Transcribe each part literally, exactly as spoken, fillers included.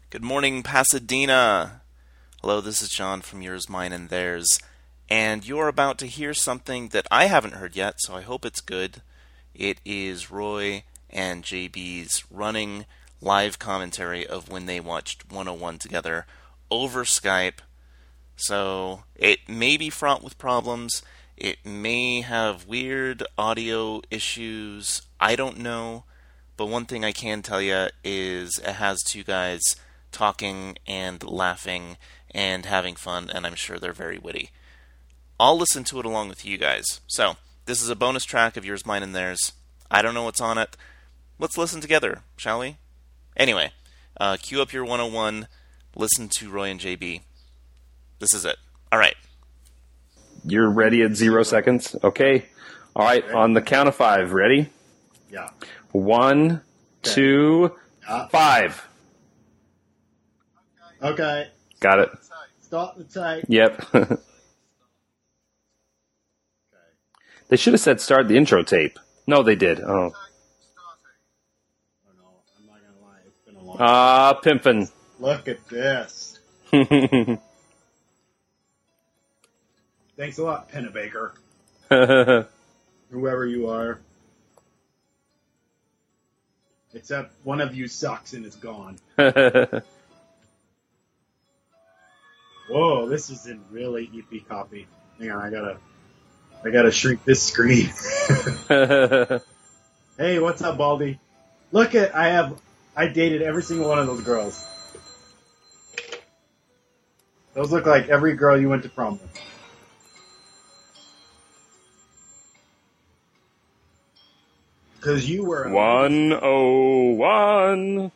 Good morning, Pasadena. Hello, this is John from Yours, Mine, and Theirs. And you're about to hear something that I haven't heard yet, so I hope it's good. It is Roy and J B's running live commentary of when they watched one oh one together over Skype. So it may be fraught with problems. It may have weird audio issues. I don't know. But one thing I can tell you is it has two guys talking and laughing and having fun, and I'm sure they're very witty. I'll listen to it along with you guys. So, this is a bonus track of Yours, Mine, and Theirs. I don't know what's on it. Let's listen together, shall we? Anyway, uh, cue up your one oh one, listen to Roy and J B. This is it. Alright. You're ready at zero seconds? Okay. Alright, on the count of five. Ready? Yeah. One, Okay. two, Yeah. five. Okay. Got it. Stop the tape. Yep. They should have said start the intro tape. No, they did. Oh. Oh no, I'm not gonna lie. It's been a long time. Ah, pimpin'. Look at this. Thanks a lot, Pennebaker. Whoever you are. Except one of you sucks and is gone. Whoa, this is in really E P copy. Hang on, I gotta, I gotta shrink this screen. Hey, what's up, Baldy? Look at, I have, I dated every single one of those girls. Those look like every girl you went to prom with. Because you were a- one oh one.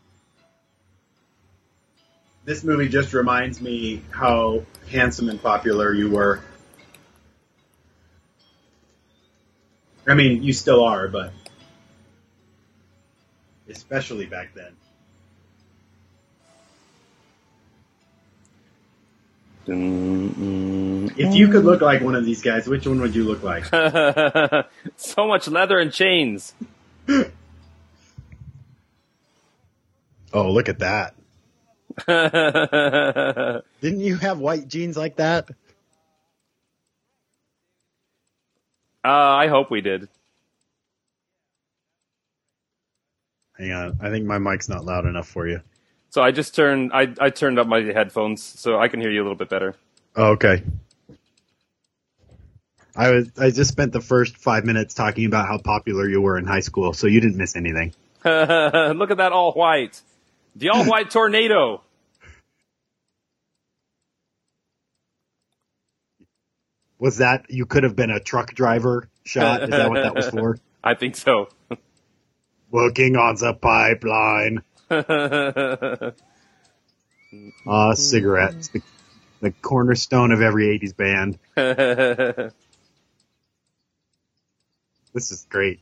This movie just reminds me how handsome and popular you were. I mean, you still are, but especially back then. If you could look like one of these guys, which one would you look like? So much leather and chains. Oh, look at that. Didn't you have white jeans like that? Uh, I hope we did. Hang on, I think my mic's not loud enough for you. So I just turned I, I turned up my headphones so I can hear you a little bit better. Oh, okay. I was I just spent the first five minutes talking about how popular you were in high school, so you didn't miss anything. Look at that all white. The all white tornado. Was that you could have been a truck driver shot? Is that what that was for? I think so. Working on the pipeline. Ah, uh, cigarettes. The, the cornerstone of every eighties band. This is great.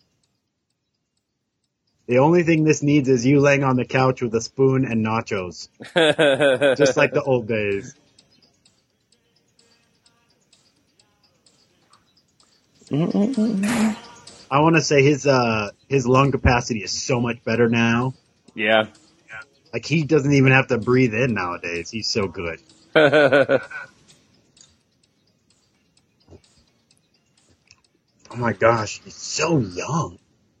The only thing this needs is you laying on the couch with a spoon and nachos. Just like the old days. I want to say his uh, his lung capacity is so much better now. Yeah. Like, he doesn't even have to breathe in nowadays. He's so good. Oh my gosh, he's so young.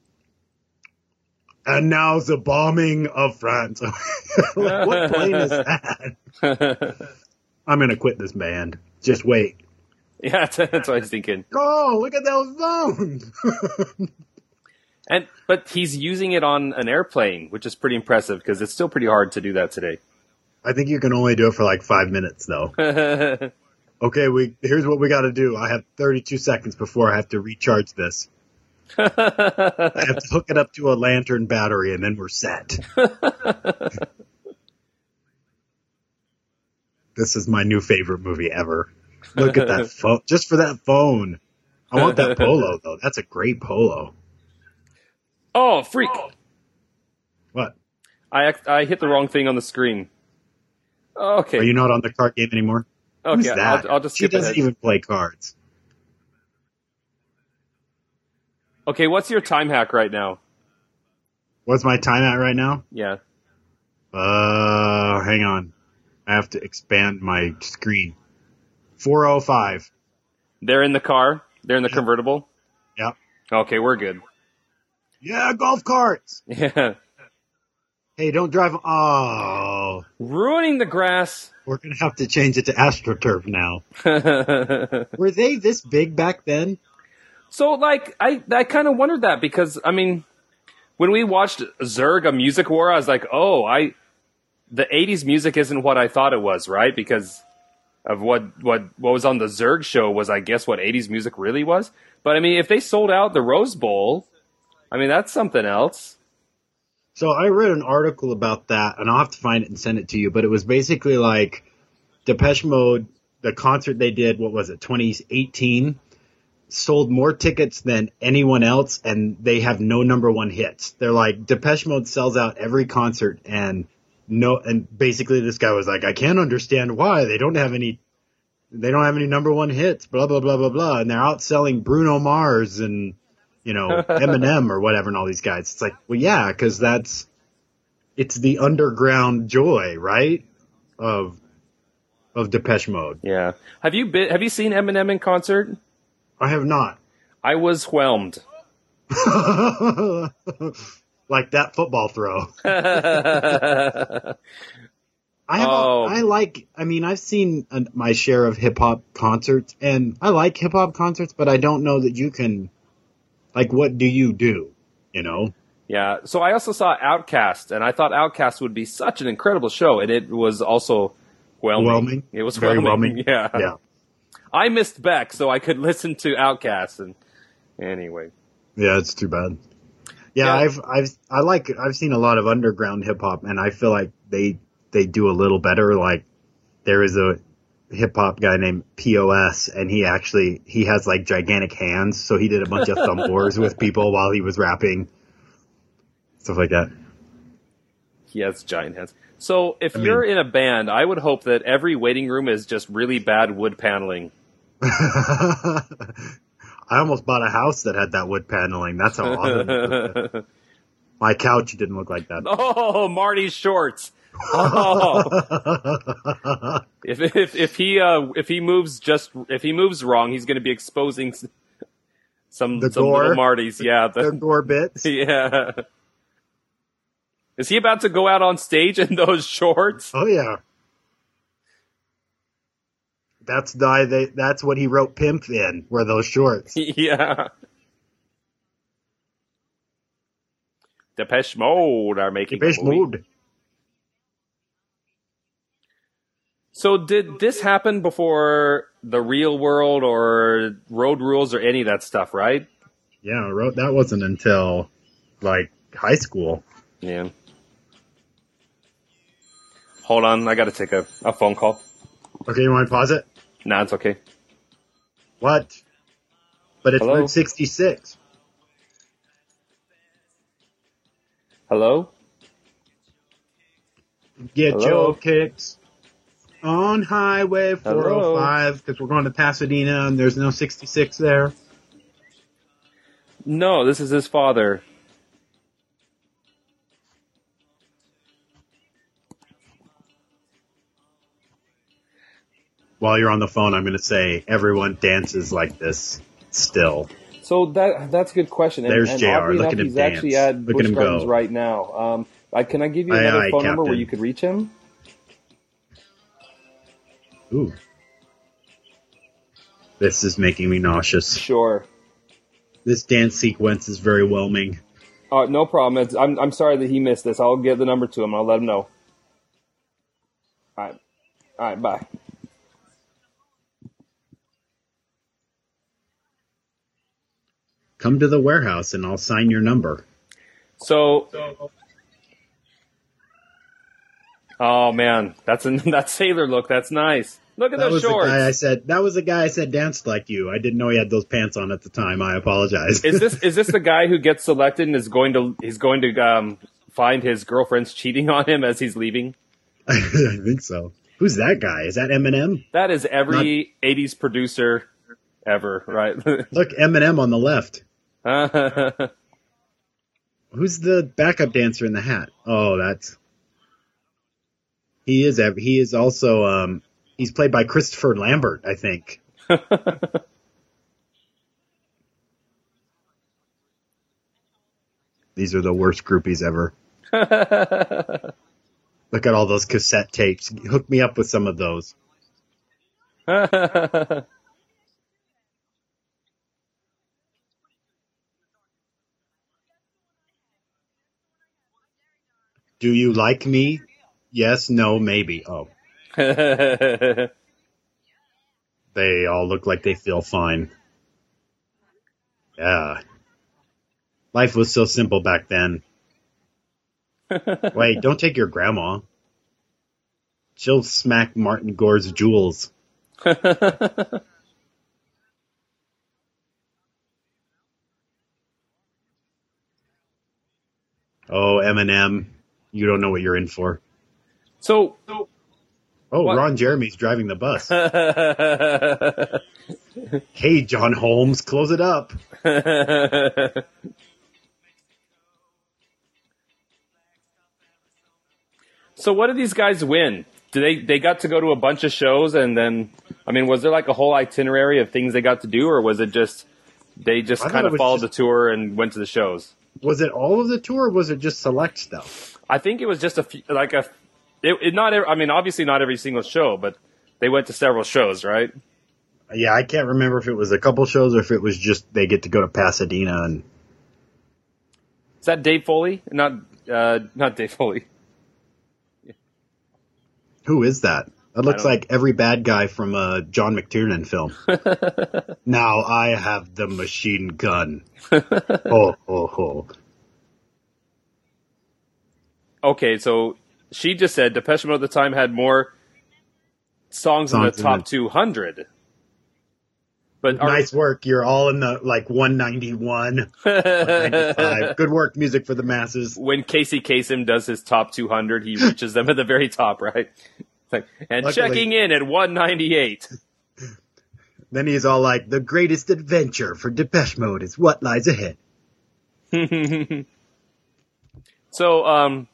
And now the bombing of France. Like, what plane is that? I'm going to quit this band. Just wait. Yeah, that's what I was thinking. Oh, look at those phones. And but he's using it on an airplane, which is pretty impressive because it's still pretty hard to do that today. I think you can only do it for like five minutes, though. Okay, we here's what we got to do. I have thirty-two seconds before I have to recharge this. I have to hook it up to a lantern battery, and then we're set. This is my new favorite movie ever. Look at that phone. Just for that phone. I want that polo, though. That's a great polo. Oh, freak. What? I I hit the wrong thing on the screen. Okay. Are you not on the card game anymore? Okay, Who's that? I'll, I'll just She skip doesn't ahead. even play cards. Okay, what's your time hack right now? What's my time at right now? Yeah. Uh, hang on. I have to expand my screen. four oh five. They're in the car. They're in the Yep. convertible. Yep. Okay, we're good. Yeah, golf carts. Yeah, Hey, don't drive. Oh, ruining the grass. we're gonna have to change it to AstroTurf now. Were they this big back then? So, like, I I kind of wondered that because I mean, when we watched Zerg: A Music War, I was like, oh, I the eighties music isn't what I thought it was, right? Because of what what what was on the Zerg show was, I guess, what eighties music really was. But I mean, if they sold out the Rose Bowl, I mean, that's something else. So I read an article about that, and I'll have to find it and send it to you. But it was basically like Depeche Mode, the concert they did. What was it, twenty eighteen? Sold more tickets than anyone else, and they have no number one hits. They're like, Depeche Mode sells out every concert, and no, and basically this guy was like, I can't understand why they don't have any, they don't have any number one hits, blah blah blah blah blah, and they're outselling Bruno Mars and you know Eminem or whatever, and all these guys. It's like, well, yeah, because that's it's the underground joy, right? Of of Depeche Mode. Yeah. Have you been? Have you seen Eminem in concert? I have not. I was whelmed. Like that football throw. Yeah. I have. Oh. A, I like. I mean, I've seen uh, my share of hip hop concerts, and I like hip hop concerts, but I don't know that you can. Like, what do you do? You know. So I also saw Outcast, and I thought Outcast would be such an incredible show, and it was also whelming. Whelming? It was Very whelming. whelming. Yeah. Yeah. I missed Beck, so I could listen to Outcast, and anyway. Yeah, it's too bad. Yeah, Yeah. I've I've I like I've seen a lot of underground hip hop, and I feel like they they do a little better. Like there is a hip hop guy named P O S, and he actually he has like gigantic hands, so he did a bunch of thumb wars with people while he was rapping, stuff like that. He has giant hands. So if I you're mean- in a band, I would hope that every waiting room is just really bad wood paneling. I almost bought a house that had that would paneling. That's how awesome it was. My couch didn't look like that. Oh, Marty's shorts. Oh. if if if he uh if he moves just if he moves wrong, he's going to be exposing s- some The some gore? little Martys. Yeah, They're the, gore bits. yeah. Is he about to go out on stage in those shorts? Oh yeah. That's the they, that's what he wrote "Pimp" in, were those shorts. Yeah. Depeche Mode are making Depeche a movie. Mode. So did this happen before The Real World or Road Rules or any of that stuff, right? Yeah, I wrote that wasn't until like high school. Yeah. Hold on, I got to take a, a phone call. Okay, you want to pause it? Nah, it's okay. What? But it's Hello? Route sixty-six. Hello? Get Hello? your kicks on Highway four oh five because we're going to Pasadena and there's no sixty-six there. No, this is his father. While you're on the phone, I'm going to say everyone dances like this still. So that that's a good question. And, There's and J R. oddly Look enough, at him he's actually dance. at Look at Busch him Gardens go. right now. Um, I, can I give you Aye, another aye, phone number where Captain. you could reach him? Ooh. This is making me nauseous. Sure. This dance sequence is very whelming. Uh, no problem. It's, I'm I'm sorry that he missed this. I'll get the number to him. I'll let him know. All right. All right. Bye. Come to the warehouse and I'll sign your number. So. Oh man, that's a that sailor look. That's nice. Look at That those was shorts. the guy I said. That was the guy I said danced like you. I didn't know he had those pants on at the time. I apologize. Is this is this the guy who gets selected and is going to he's going to um, find his girlfriend's cheating on him as he's leaving? I think so. Who's that guy? Is that Eminem? That is every eighties producer ever, right? Look, Eminem on the left. Who's the backup dancer in the hat? Oh, that's He is. ev- He is also. Um, he's played by Christopher Lambert, I think. These are the worst groupies ever. Look at all those cassette tapes. Hook me up with some of those. Do you like me? Yes, no, maybe. Oh. They all look like they feel fine. Yeah. Life was so simple back then. Wait, don't take your grandma. She'll smack Martin Gore's jewels. Oh, Eminem, you don't know what you're in for. So, Oh, what? Ron Jeremy's driving the bus. Hey, John Holmes, close it up. So what did these guys win? Do they they got to go to a bunch of shows, and then, I mean, was there like a whole itinerary of things they got to do, or was it just they just I thought kind it of was followed just- the tour and went to the shows? Was it all of the tour, or was it just select stuff? I think it was just a few, like a it, it not every, I mean, obviously not every single show, but they went to several shows, right? Yeah, I can't remember if it was a couple shows or if it was just they get to go to Pasadena and... Is that Dave Foley? Not uh, not Dave Foley. Who is that? That looks don't- like every bad guy from a John McTiernan film. Now I have the machine gun. Oh, oh, oh. Okay, so she just said Depeche Mode at the time had more songs, in Songs the in top the- two hundred. But are, Nice work. You're all in the, like, one ninety-one, one ninety-five. Good work, music for the masses. when Casey Kasem does his top two hundred, he reaches them at the very top, right? It's like, and Luckily- checking in at one ninety-eight. Then he's all like, the greatest adventure for Depeche Mode is what lies ahead. So, um,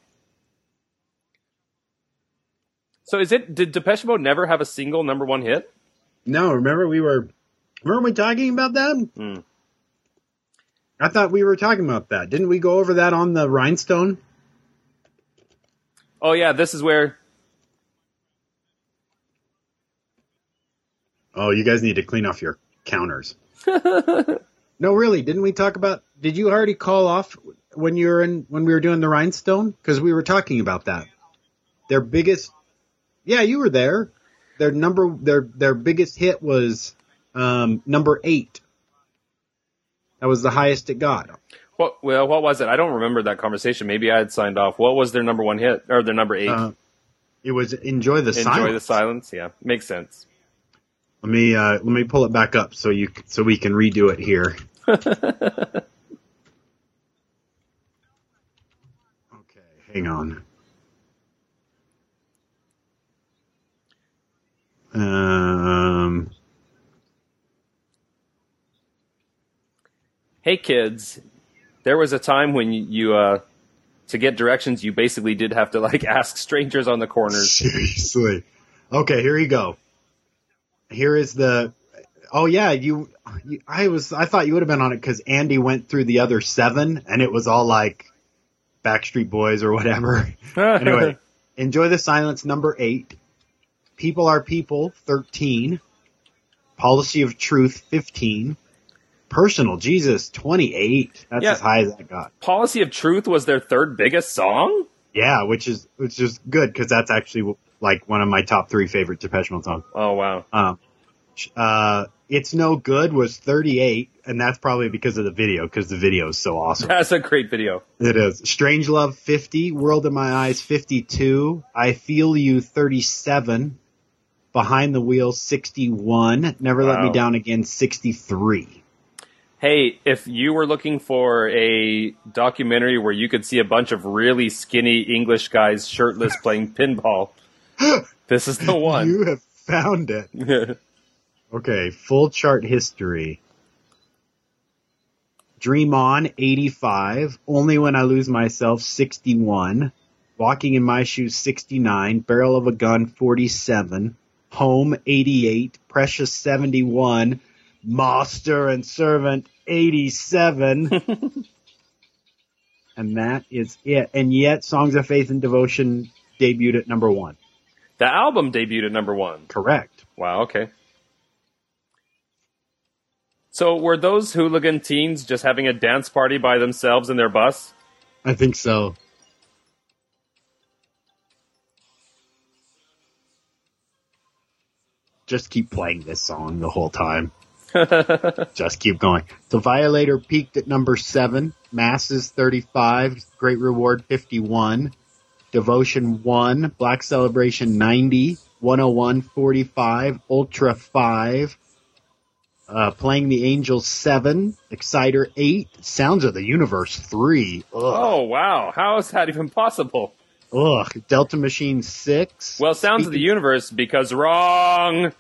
so is it? Did Depeche Mode never have a single number one hit? No, remember we were, weren't we talking about that? Hmm. I thought we were talking about that. Didn't we go over that on the Rhinestone? Oh yeah, this is where. Oh, you guys need to clean off your counters. No, really, didn't we talk about, did you already call off when you were in, when we were doing the Rhinestone? Because we were talking about that. Their biggest, yeah, you were there. Their number, their, their biggest hit was, um, number eight. That was the highest it got. What? Well, what was it? I don't remember that conversation. Maybe I had signed off. What was their number one hit or their number eight? Uh, it was Enjoy the Enjoy Silence. the Silence. Yeah, makes sense. Let me, uh, let me pull it back up so you, so we can redo it here. Okay, hang on. Um, Hey kids, there was a time when you, you uh, to get directions, you basically did have to like ask strangers on the corners. seriously. Okay, here you go. Here is the. Oh yeah, you, you. I was. I thought you would have been on it because Andy went through the other seven, and it was all like Backstreet Boys or whatever. Anyway, Enjoy the Silence, number eight. People Are People, thirteen. Policy of Truth, fifteen. Personal Jesus, twenty-eight. That's Yeah. as high as I got. Policy of Truth was their third biggest song? Yeah, which is which is good because that's actually like one of my top three favorite Depeche Mode songs. Oh, wow. Um, uh, It's No Good was thirty-eight, and that's probably because of the video, because the video is so awesome. That's a great video. It is. Strange Love, fifty. World in My Eyes, fifty-two. I Feel You, thirty-seven. Behind the Wheel, sixty-one. Never Let Me Wow. Down Again, sixty-three. Hey, if you were looking for a documentary where you could see a bunch of really skinny English guys shirtless playing pinball, this is the one. You have found it. Okay, full chart history. Dream On, eighty-five. Only When I Lose Myself, sixty-one. Walking in My Shoes, sixty-nine. Barrel of a Gun, forty-seven. Home, eighty-eight. Precious, seventy-one. Master and Servant, eighty-seven. And that is it. And yet, Songs of Faith and Devotion debuted at number one. The album debuted at number one. Correct. Wow, okay. So were those hooligan teens just having a dance party by themselves in their bus? I think so. Just keep playing this song the whole time. Just keep going. So Violator peaked at number seven. Masses, thirty-five. Great Reward, fifty-one. Devotion, one. Black Celebration, ninety. one oh one, forty-five. Ultra, five. Uh, Playing the Angels, seven. Exciter, eight. Sounds of the Universe, three. Ugh. Oh, wow. How is that even possible? Ugh. Delta Machine, six. Well, Sounds of the Universe, because wrong.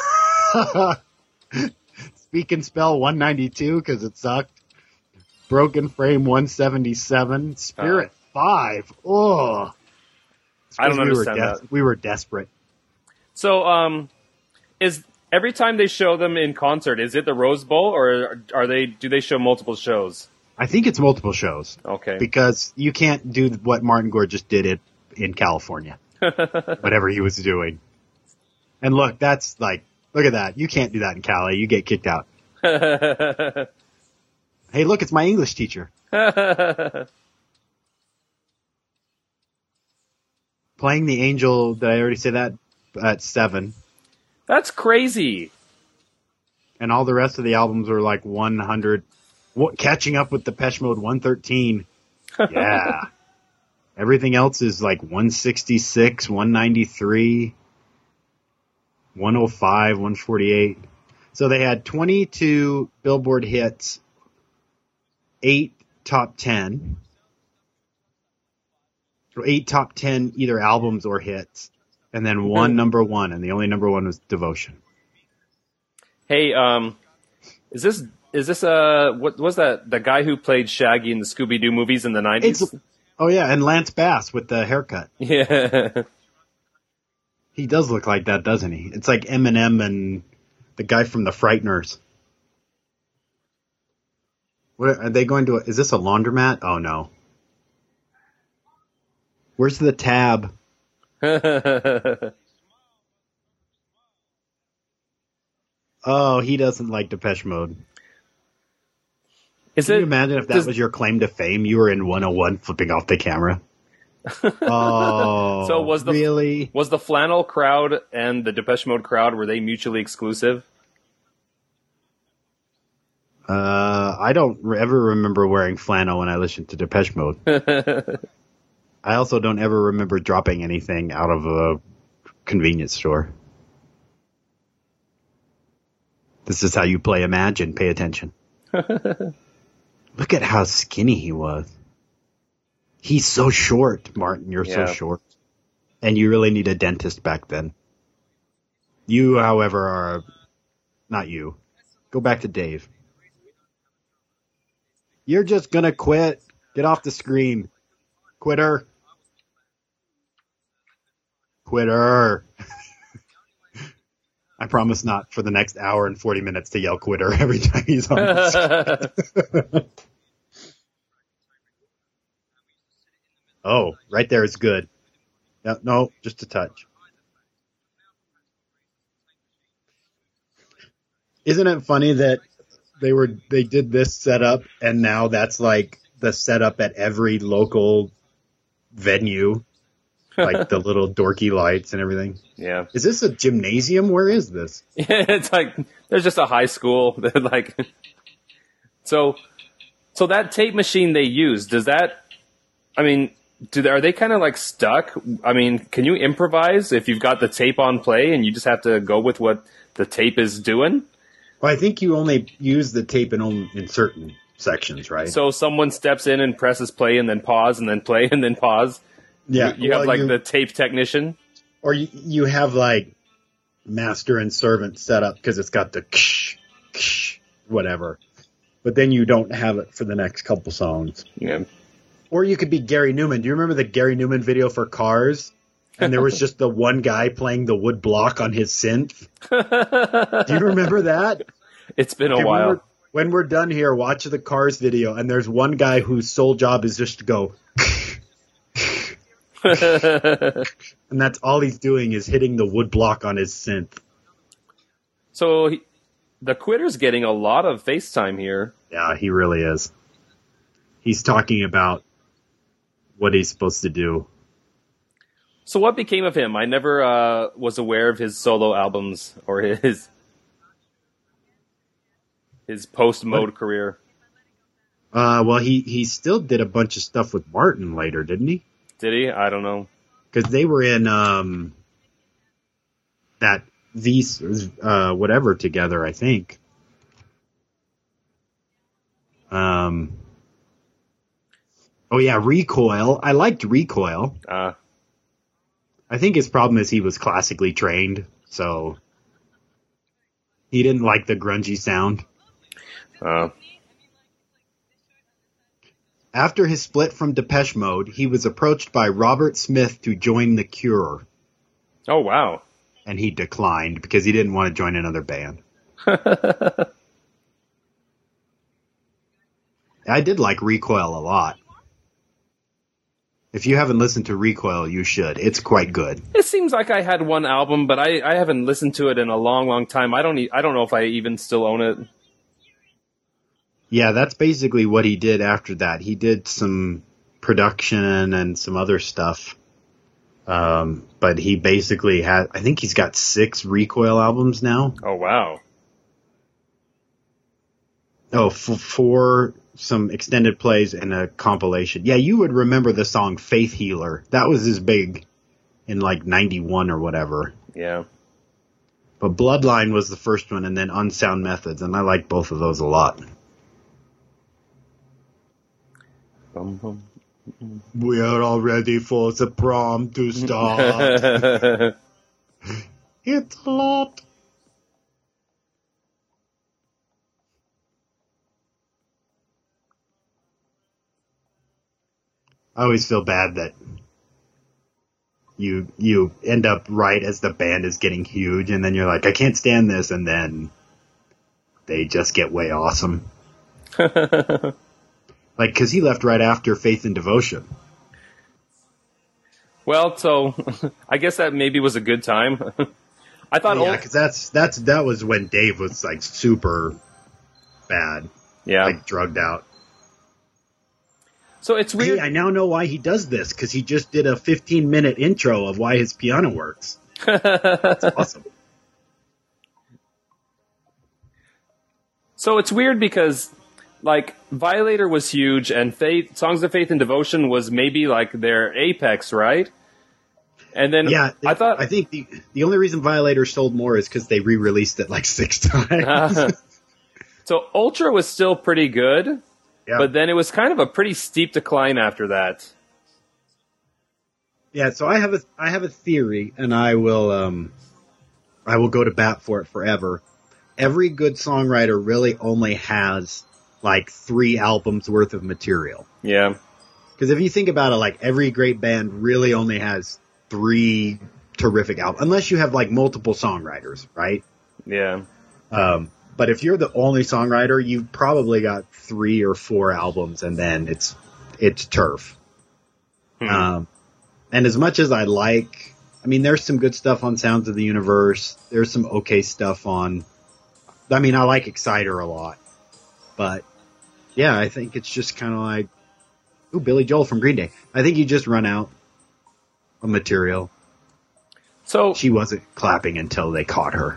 Speak and Spell, one ninety-two, because it sucked. Broken Frame, one seventy-seven. Spirit, uh, five. Ugh. I don't we understand were des- that. We were desperate. So, um, is every time they show them in concert, is it the Rose Bowl, or are they? Do they show multiple shows? I think it's multiple shows. Okay. Because you can't do what Martin Gore just did it in California. Whatever he was doing. And look, that's like, look at that. You can't do that in Cali. You get kicked out. Hey, look, it's my English teacher. Playing the Angel, did I already say that? At seven. That's crazy. And all the rest of the albums are like one hundred. What, catching up with Depeche Mode, one thirteen. Yeah. Everything else is like one sixty-six, one ninety-three, one oh five, one forty-eight. So they had twenty-two Billboard hits, eight top ten. So eight top ten either albums or hits, and then one number one, and the only number one was Devotion. Hey, um, is this is this uh what was that the guy who played Shaggy in the Scooby Doo movies in the nineties? Oh yeah, and Lance Bass with the haircut. Yeah, he does look like that, doesn't he? It's like Eminem and the guy from the Frighteners. What are they going to? Is this a laundromat? Oh no. Where's the tab? Oh, he doesn't like Depeche Mode. Is Can it, you imagine if that does, was your claim to fame? You were in one oh one flipping off the camera. Oh, so was the really? Was the flannel crowd and the Depeche Mode crowd, were they mutually exclusive? Uh, I don't ever remember wearing flannel when I listened to Depeche Mode. I also don't ever remember dropping anything out of a convenience store. This is how you play Imagine. Pay attention. Look at how skinny he was. He's so short, Martin. You're Yeah. so short. And you really need a dentist back then. You, however, are... Not you. Go back to Dave. You're just gonna quit. Get off the screen. Quitter. Quitter. I promise not for the next hour and forty minutes to yell quitter every time he's on the screen. Oh, right there is good. No, no, just a touch. Isn't it funny that they were they did this setup and now that's like the setup at every local venue, like the little dorky lights and everything. Yeah. Is this a gymnasium? Where is this? It's like there's just a high school that like so so that tape machine they use, does that I mean do they, are they kind of like stuck? I mean, can you improvise if you've got the tape on play and you just have to go with what the tape is doing? Well, I think you only use the tape in only in certain sections, right? So someone steps in and presses play and then pause and then play and then pause. Yeah, You, you well, have like you- the tape technician. Or you, you have like master and servant set up because it's got the ksh, ksh, whatever. But then you don't have it for the next couple songs. Yeah. Or you could be Gary Newman. Do you remember the Gary Newman video for Cars? And there was just the one guy playing the wood block on his synth. Do you remember that? It's been a Okay, while. When we're, when we're done here, watch the Cars video, and there's one guy whose sole job is just to go. And that's all he's doing is hitting the wood block on his synth. So he, the Quitter's getting a lot of FaceTime here. Yeah, he really is. He's talking about what he's supposed to do. So what became of him? I never uh, was aware of his solo albums or his his post-mode career. Uh, well, he, he still did a bunch of stuff with Martin later, didn't he? Did he? I don't know. Because they were in um, that V uh, whatever together, I think. Um. Oh yeah, Recoil. I liked Recoil. Uh, I think his problem is he was classically trained, so he didn't like the grungy sound. uh, After his split from Depeche Mode, he was approached by Robert Smith to join The Cure, oh, wow. and he declined because he didn't want to join another band. I did like Recoil a lot. If you haven't listened to Recoil, you should. It's quite good. It seems like I had one album, but I, I haven't listened to it in a long, long time. I don't e- I don't know if I even still own it. Yeah, that's basically what he did after that. He did some production and some other stuff. Um, but he basically had, I think he's got six Recoil albums now. Oh, wow. Oh, f- four, some extended plays and a compilation. Yeah, you would remember the song Faith Healer. That was his big in like ninety-one or whatever. Yeah. But Bloodline was the first one, and then Unsound Methods, and I like both of those a lot. Bum, bum. We are all ready for the prom to start. It's a lot. I always feel bad that you you end up right as the band is getting huge, and then you're like, I can't stand this, and then they just get way awesome. Like, because he left right after Faith and Devotion. Well, so I guess that maybe was a good time. I thought, Yeah, old- because that's that's that was when Dave was like super bad, yeah. like drugged out. So it's weird. Hey, I now know why he does this, because he just did a fifteen minute intro of why his piano works. That's awesome. So it's weird because, like, Violator was huge, and Faith, Songs of Faith and Devotion was maybe like their apex, right? And then Yeah, I thought, I think the the only reason Violator sold more is because they re-released it like six times. so Ultra was still pretty good, Yeah. but then it was kind of a pretty steep decline after that. Yeah, so I have a I have a theory, and I will um I will go to bat for it forever. Every good songwriter really only has like three albums worth of material. Yeah, Because if you think about it, like every great band really only has three terrific albums, unless you have like multiple songwriters, right? yeah. Um, but if you're the only songwriter, you've probably got three or four albums, and then it's it's turf. Hmm. Um, and as much as I like, I mean, there's some good stuff on Sounds of the Universe. There's some okay stuff on. I mean, I like Exciter a lot, but yeah, I think it's just kind of like, ooh, Billy Joel from Green Day. I think you just run out of material. So, She wasn't clapping until they caught her.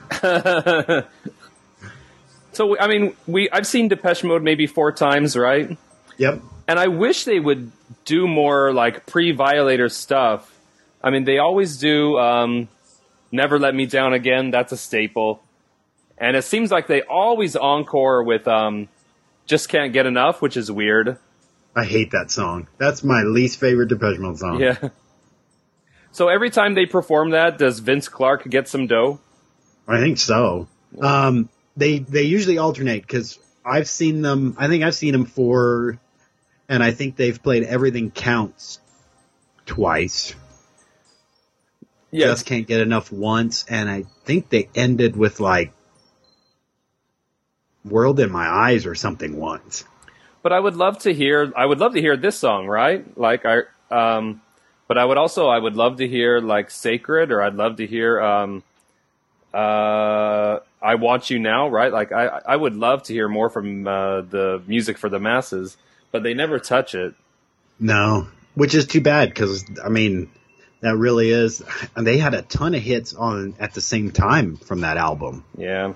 so I mean, we I've seen Depeche Mode maybe four times, right? Yep. And I wish they would do more like pre-Violator stuff. I mean, they always do um, Never Let Me Down Again. That's a staple. And it seems like they always encore with um, Just Can't Get Enough, which is weird. I hate that song. That's my least favorite Depeche Mode song. Yeah. So every time they perform that, does Vince Clarke get some dough? I think so. Um, they they usually alternate because I've seen them. I think I've seen them for and I think they've played Everything Counts twice. Yes. Just Can't Get Enough once, and I think they ended with like World in My Eyes or something once. But I would love to hear. I would love to hear this song, right? Like I. Um, but I would also. I would love to hear like Sacred, or I'd love to hear. Um, uh, I Want You Now, right? Like I. I would love to hear more from uh, the Music for the Masses, but they never touch it. No, which is too bad because I mean, that really is. And they had a ton of hits on at the same time from that album. Yeah.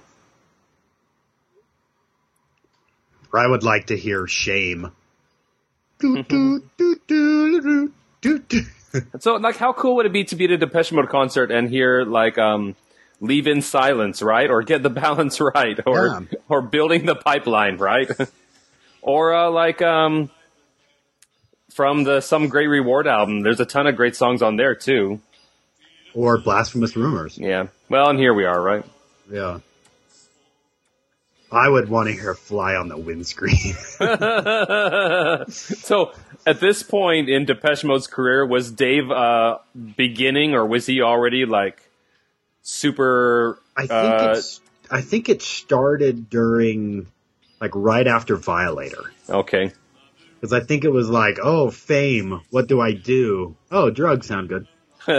I would like to hear Shame. Do, do, do, do, do, do, do. So, like, how cool would it be to be at a Depeche Mode concert and hear, like, um, Leave in Silence, right? Or Get the Balance Right? Or Yeah. or Building the Pipeline, right? Or, uh, like, um, from the Some Great Reward album, there's a ton of great songs on there, too. Or Blasphemous Rumors. Yeah. Well, and here we are, right? Yeah. I would want to hear Fly on the Windscreen. So, at this point in Depeche Mode's career, was Dave uh, beginning, or was he already like super? I think uh, it's. I think it started during, like, right after Violator, okay. because I think it was like, oh, fame. What do I do? Oh, drugs sound good.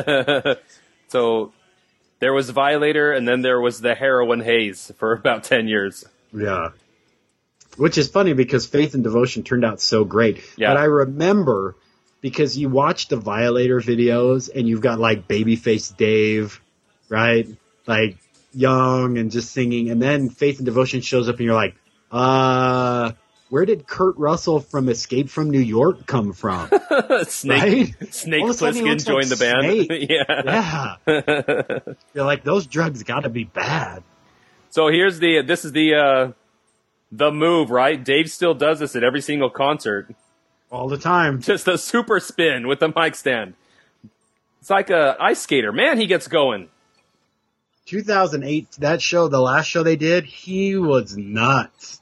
So there was Violator, and then there was the Heroin Haze for about ten years. Yeah. Which is funny because Faith and Devotion turned out so great. Yeah. But I remember because you watch the Violator videos and you've got like Babyface Dave, right? Like young and just singing. And then Faith and Devotion shows up and you're like, uh, where did Kurt Russell from Escape from New York come from? Snake Right? Snake All of a sudden he Plissken looks joined like the band. Snake. Yeah. Yeah. You're like, those drugs got to be bad. So here's the this is the uh, the move, right? Dave still does this at every single concert. All the time. Just a super spin with the mic stand. It's like a ice skater. Man, he gets going. two thousand eight, that show, the last show they did, he was nuts.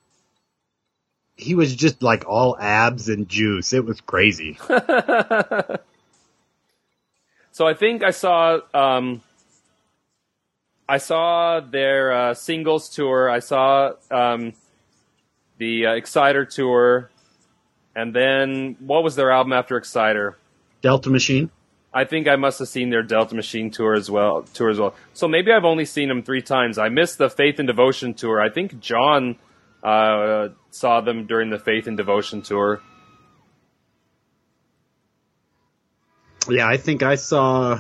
He was just like all abs and juice. It was crazy. So I think I saw um, I saw their uh, singles tour. I saw um, the uh, Exciter tour, and then what was their album after Exciter? Delta Machine. I think I must have seen their Delta Machine tour as well. Tour as well. So maybe I've only seen them three times. I missed the Faith and Devotion tour. I think John uh, saw them during the Faith and Devotion tour. Yeah, I think I saw.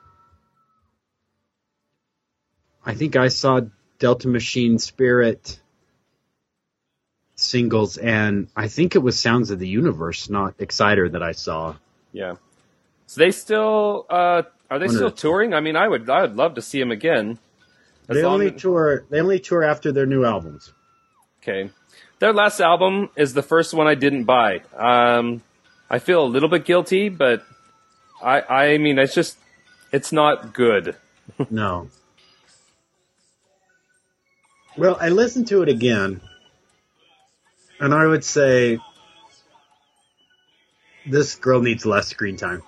I think I saw Delta Machine Spirit singles, and I think it was Sounds of the Universe, not Exciter, that I saw. Yeah. So they still uh, are they Wonder- still touring? I mean, I would I would love to see them again. As They long only as- tour. They only tour after their new albums. Okay. Their last album is the first one I didn't buy. Um, I feel a little bit guilty, but I I mean it's just it's not good. No. Well, I listened to it again, and I would say this girl needs less screen time.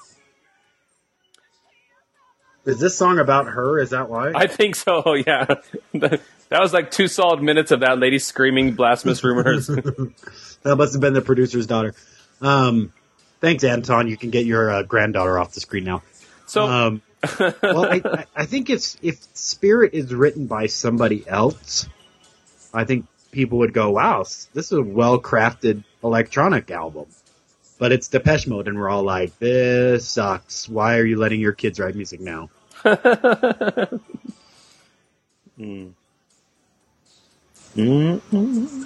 Is this song about her? Is that why? I think so. Yeah. That was like two solid minutes of that lady screaming blasphemous rumors. That must have been the producer's daughter. Um, thanks, Anton. You can get your uh, granddaughter off the screen now. So Um, well, I, I- I think it's if Spirit is written by somebody else, I think people would go, "Wow, this is a well-crafted electronic album." But it's Depeche Mode, and we're all like, "This sucks. Why are you letting your kids write music now?" Mm. Mm-mm.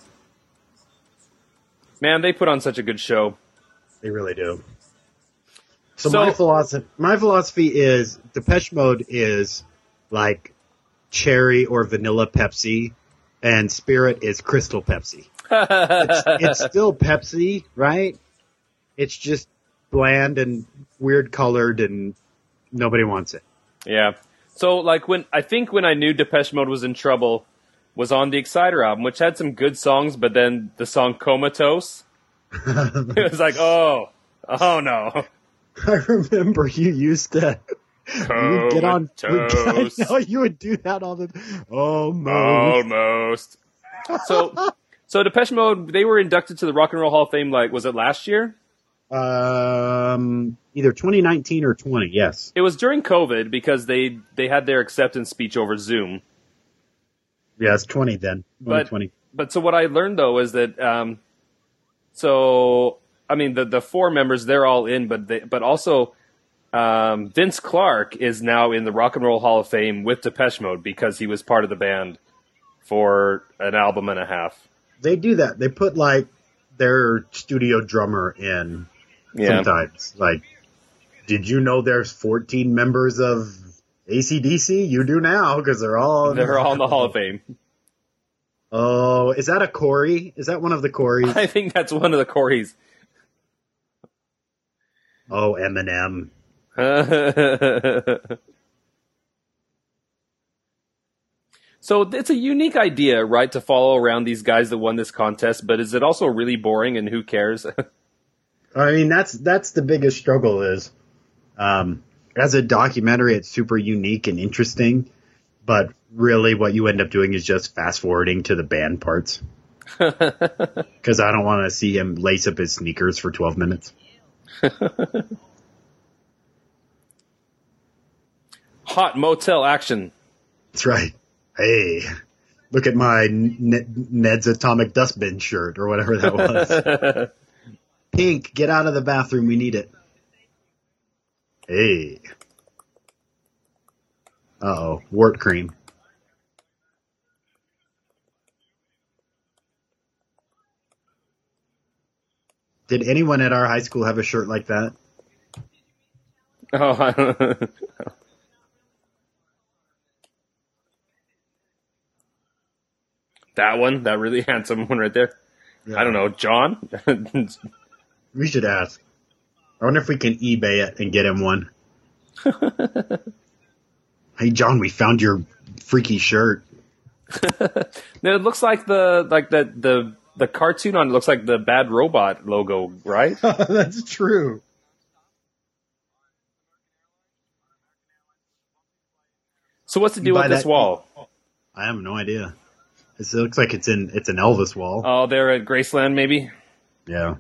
Man, they put on such a good show. They really do. So, So- my philosophy, my philosophy is Depeche Mode is like cherry or vanilla Pepsi, and Spirit is Crystal Pepsi. It's, it's still Pepsi, right? It's just bland and weird colored, and nobody wants it. Yeah. So, like, when I think when I knew Depeche Mode was in trouble was on the Exciter album, which had some good songs, but then the song Comatose, It was like, oh, oh no. I remember you used to you would get on. Would get, I know you would do that all the. Almost. Almost. So, so Depeche Mode, they were inducted to the Rock and Roll Hall of Fame. Like, was it last year? Um, either twenty nineteen or twenty. Yes. It was during COVID because they they had their acceptance speech over Zoom. Yeah, it's twenty then. But twenty. but so what I learned though is that um, so I mean the the four members, they're all in, but they, but also. Um, Vince Clarke is now in the Rock and Roll Hall of Fame with Depeche Mode because he was part of the band for an album and a half. They do that. They put like their studio drummer in Yeah. sometimes. Like, did you know there's fourteen members of A C D C? You do now because they're all They're all in the Hall of Fame. Oh, is that a Corey? Is that one of the Coreys? I think that's one of the Coreys. Oh, Eminem. So it's a unique idea, right, to follow around these guys that won this contest, but is it also really boring and who cares? I mean, that's that's the biggest struggle is, um, as a documentary, it's super unique and interesting, but really what you end up doing is just fast forwarding to the band parts. Because I don't want to see him lace up his sneakers for twelve minutes. Hot motel action. That's right. Hey, look at my Ned, Ned's Atomic Dustbin shirt or whatever that was. Pink, get out of the bathroom. We need it. Hey. Uh-oh. Wart cream. Did anyone at our high school have a shirt like that? Oh, I don't know. That one, that really handsome one right there. Yeah. I don't know, John? We should ask. I wonder if we can eBay it and get him one. Hey, John, we found your freaky shirt. No, it looks like the like the the the cartoon on it looks like the Bad Robot logo, right? That's true. So what's the deal Buy with this that- wall? I have no idea. It looks like it's in it's an Elvis wall. Oh, they're at Graceland, maybe? Yeah.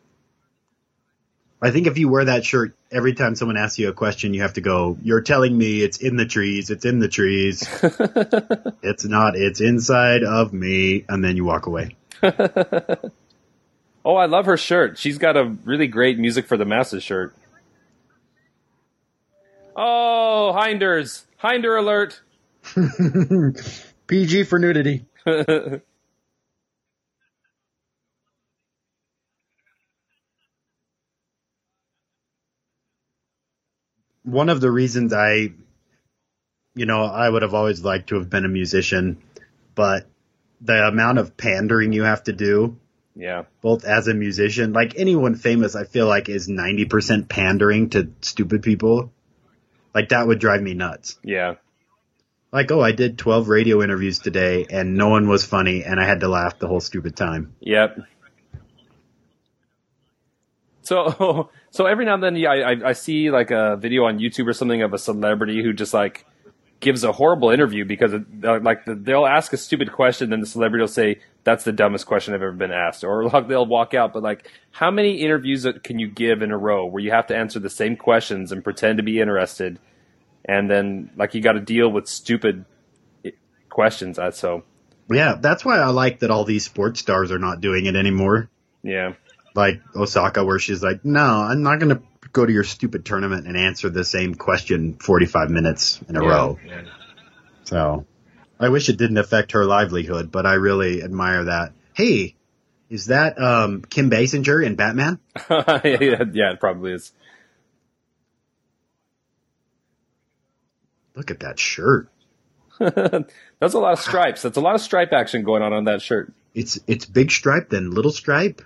I think if you wear that shirt, every time someone asks you a question, you have to go, you're telling me it's in the trees, it's in the trees. It's not, it's inside of me. And then you walk away. Oh, I love her shirt. She's got a really great Music for the Masses shirt. Oh, Hinders. Hinder alert. P G for nudity. One of the reasons I, you know, I would have always liked to have been a musician, but the amount of pandering you have to do, Yeah. both as a musician, like anyone famous, I feel like is ninety percent pandering to stupid people. Like that would drive me nuts. Yeah. Like, oh, I did twelve radio interviews today and no one was funny and I had to laugh the whole stupid time. Yep. So, so every now and then, yeah, I, I see like a video on YouTube or something of a celebrity who just like gives a horrible interview because it, like the, they'll ask a stupid question, then the celebrity will say that's the dumbest question I've ever been asked, or like they'll walk out. But like, how many interviews can you give in a row where you have to answer the same questions and pretend to be interested, and then like you got to deal with stupid questions? That's so. Yeah, that's why I like that all these sports stars are not doing it anymore. Yeah. Like Osaka, where she's like, no, I'm not going to go to your stupid tournament and answer the same question forty-five minutes in a Yeah. row. So I wish it didn't affect her livelihood, but I really admire that. Hey, is that um, Kim Basinger in Batman? yeah, yeah, it probably is. Look at that shirt. That's a lot of stripes. That's a lot of stripe action going on on that shirt. It's it's big stripe then little stripe.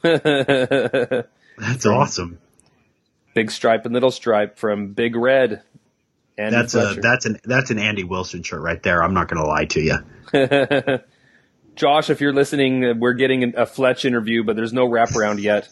That's awesome. Big stripe and little stripe from Big Red. Andy That's a Fletcher. that's an that's an Andy Wilson shirt right there. I'm not going to lie to you. Josh, if you're listening, we're getting a Fletch interview, but there's no wraparound yet.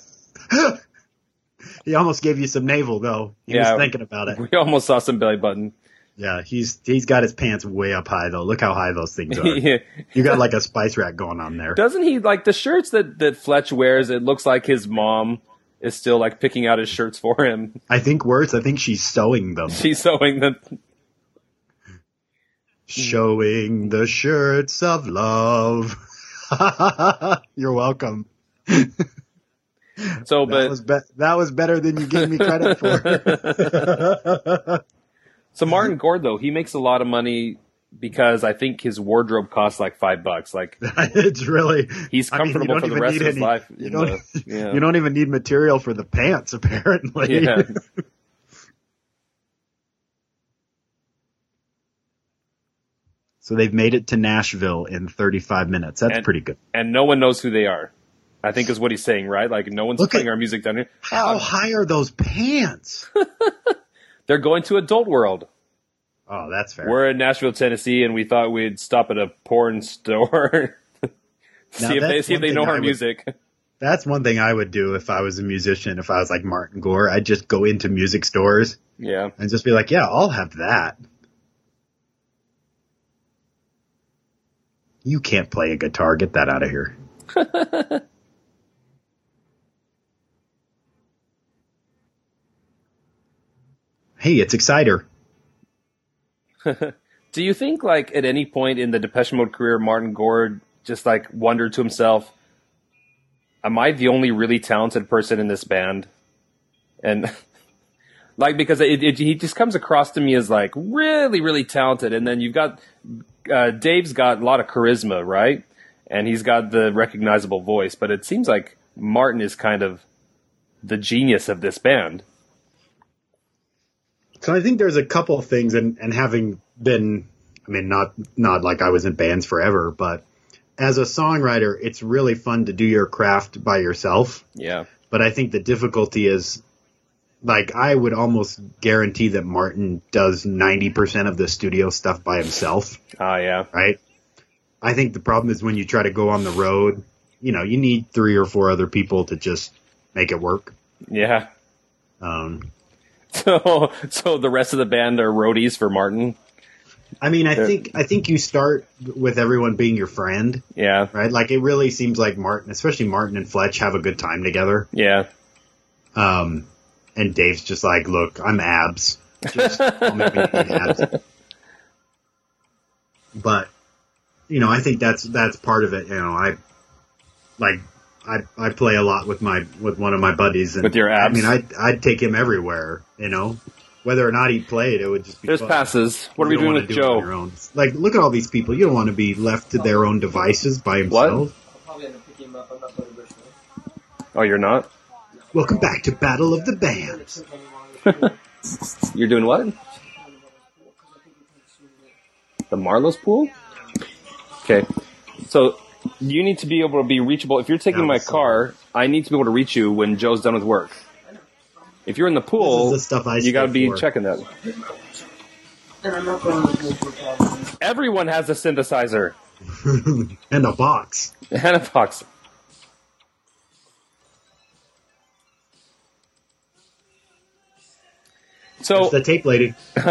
He almost gave you some navel, though. He Yeah. was thinking about it. We almost saw some belly button. Yeah, he's he's got his pants way up high, though. Look how high those things are. Yeah. You got like a spice rack going on there. Doesn't he, like, the shirts that, that Fletch wears, it looks like his mom is still, like, picking out his shirts for him. I think worse, I think she's sewing them. She's sewing them. Showing the shirts of love. You're welcome. So, That but was be- that was better than you gave me credit for. so Martin Gore, though, he makes a lot of money because I think his wardrobe costs like five bucks. Like, It's really he's I mean, you comfortable don't for the even rest need of his any- life. You in don't, the- yeah. you don't even need material for the pants, apparently. Yeah. So they've made it to Nashville in thirty-five minutes. That's And- pretty good. And no one knows who they are. I think is what he's saying, right? Like, no one's Look playing at- our music down here. How high are those pants? They're going to Adult World. Oh, that's fair. We're in Nashville, Tennessee, and we thought we'd stop at a porn store. see Now, if they that's see if one they thing know I our would- music. That's one thing I would do if I was a musician. If I was like Martin Gore, I'd just go into music stores Yeah. and just be like, "Yeah, I'll have that." You can't play a guitar. Get that out of here. Hey, it's Exciter. Do you think, like, at any point in the Depeche Mode career, Martin Gore just, like, wondered to himself, am I the only really talented person in this band? And, like, because it, it, he just comes across to me as, like, really, really talented. And then you've got, uh, Dave's got a lot of charisma, right? And he's got the recognizable voice. But it seems like Martin is kind of the genius of this band. So I think there's a couple of things, and, and having been, I mean, not not like I was in bands forever, but as a songwriter, it's really fun to do your craft by yourself. Yeah. But I think the difficulty is, like, I would almost guarantee that Martin does ninety percent of the studio stuff by himself, Ah, yeah. right? I think the problem is when you try to go on the road, you know, you need three or four other people to just make it work. Yeah. Um, So, so the rest of the band are roadies for Martin. I mean, I They're- think I think you start with everyone being your friend. Yeah, Right? Like, it really seems like Martin, especially Martin and Fletch, have a good time together. yeah, Um, and Dave's just like, look, I'm abs. Just don't make me eat abs. But, you know, I think that's that's part of it. You know, I like I I play a lot with my with one of my buddies, and With your abs? I mean, I'd I'd take him everywhere. You know, whether or not he played, it would just be. there's fun. passes. What are we You don't doing wanna with do it on your Joe? own. Like, look at all these people. You don't want to be left to their own devices by What? himself. I'll probably end up picking him up. I'm not going to Richmond. Oh, you're not? Welcome back to Battle of the Bands. You're doing what? The Marlowe's pool? Okay. So, you need to be able to be reachable. If you're taking Yeah, my so- car, I need to be able to reach you when Joe's done with work. If you're in the pool, This is the stuff I you got to stay be for. checking that. And I'm not going to Richmond probably. Everyone has a synthesizer And a box. and a box. So, It's the tape lady.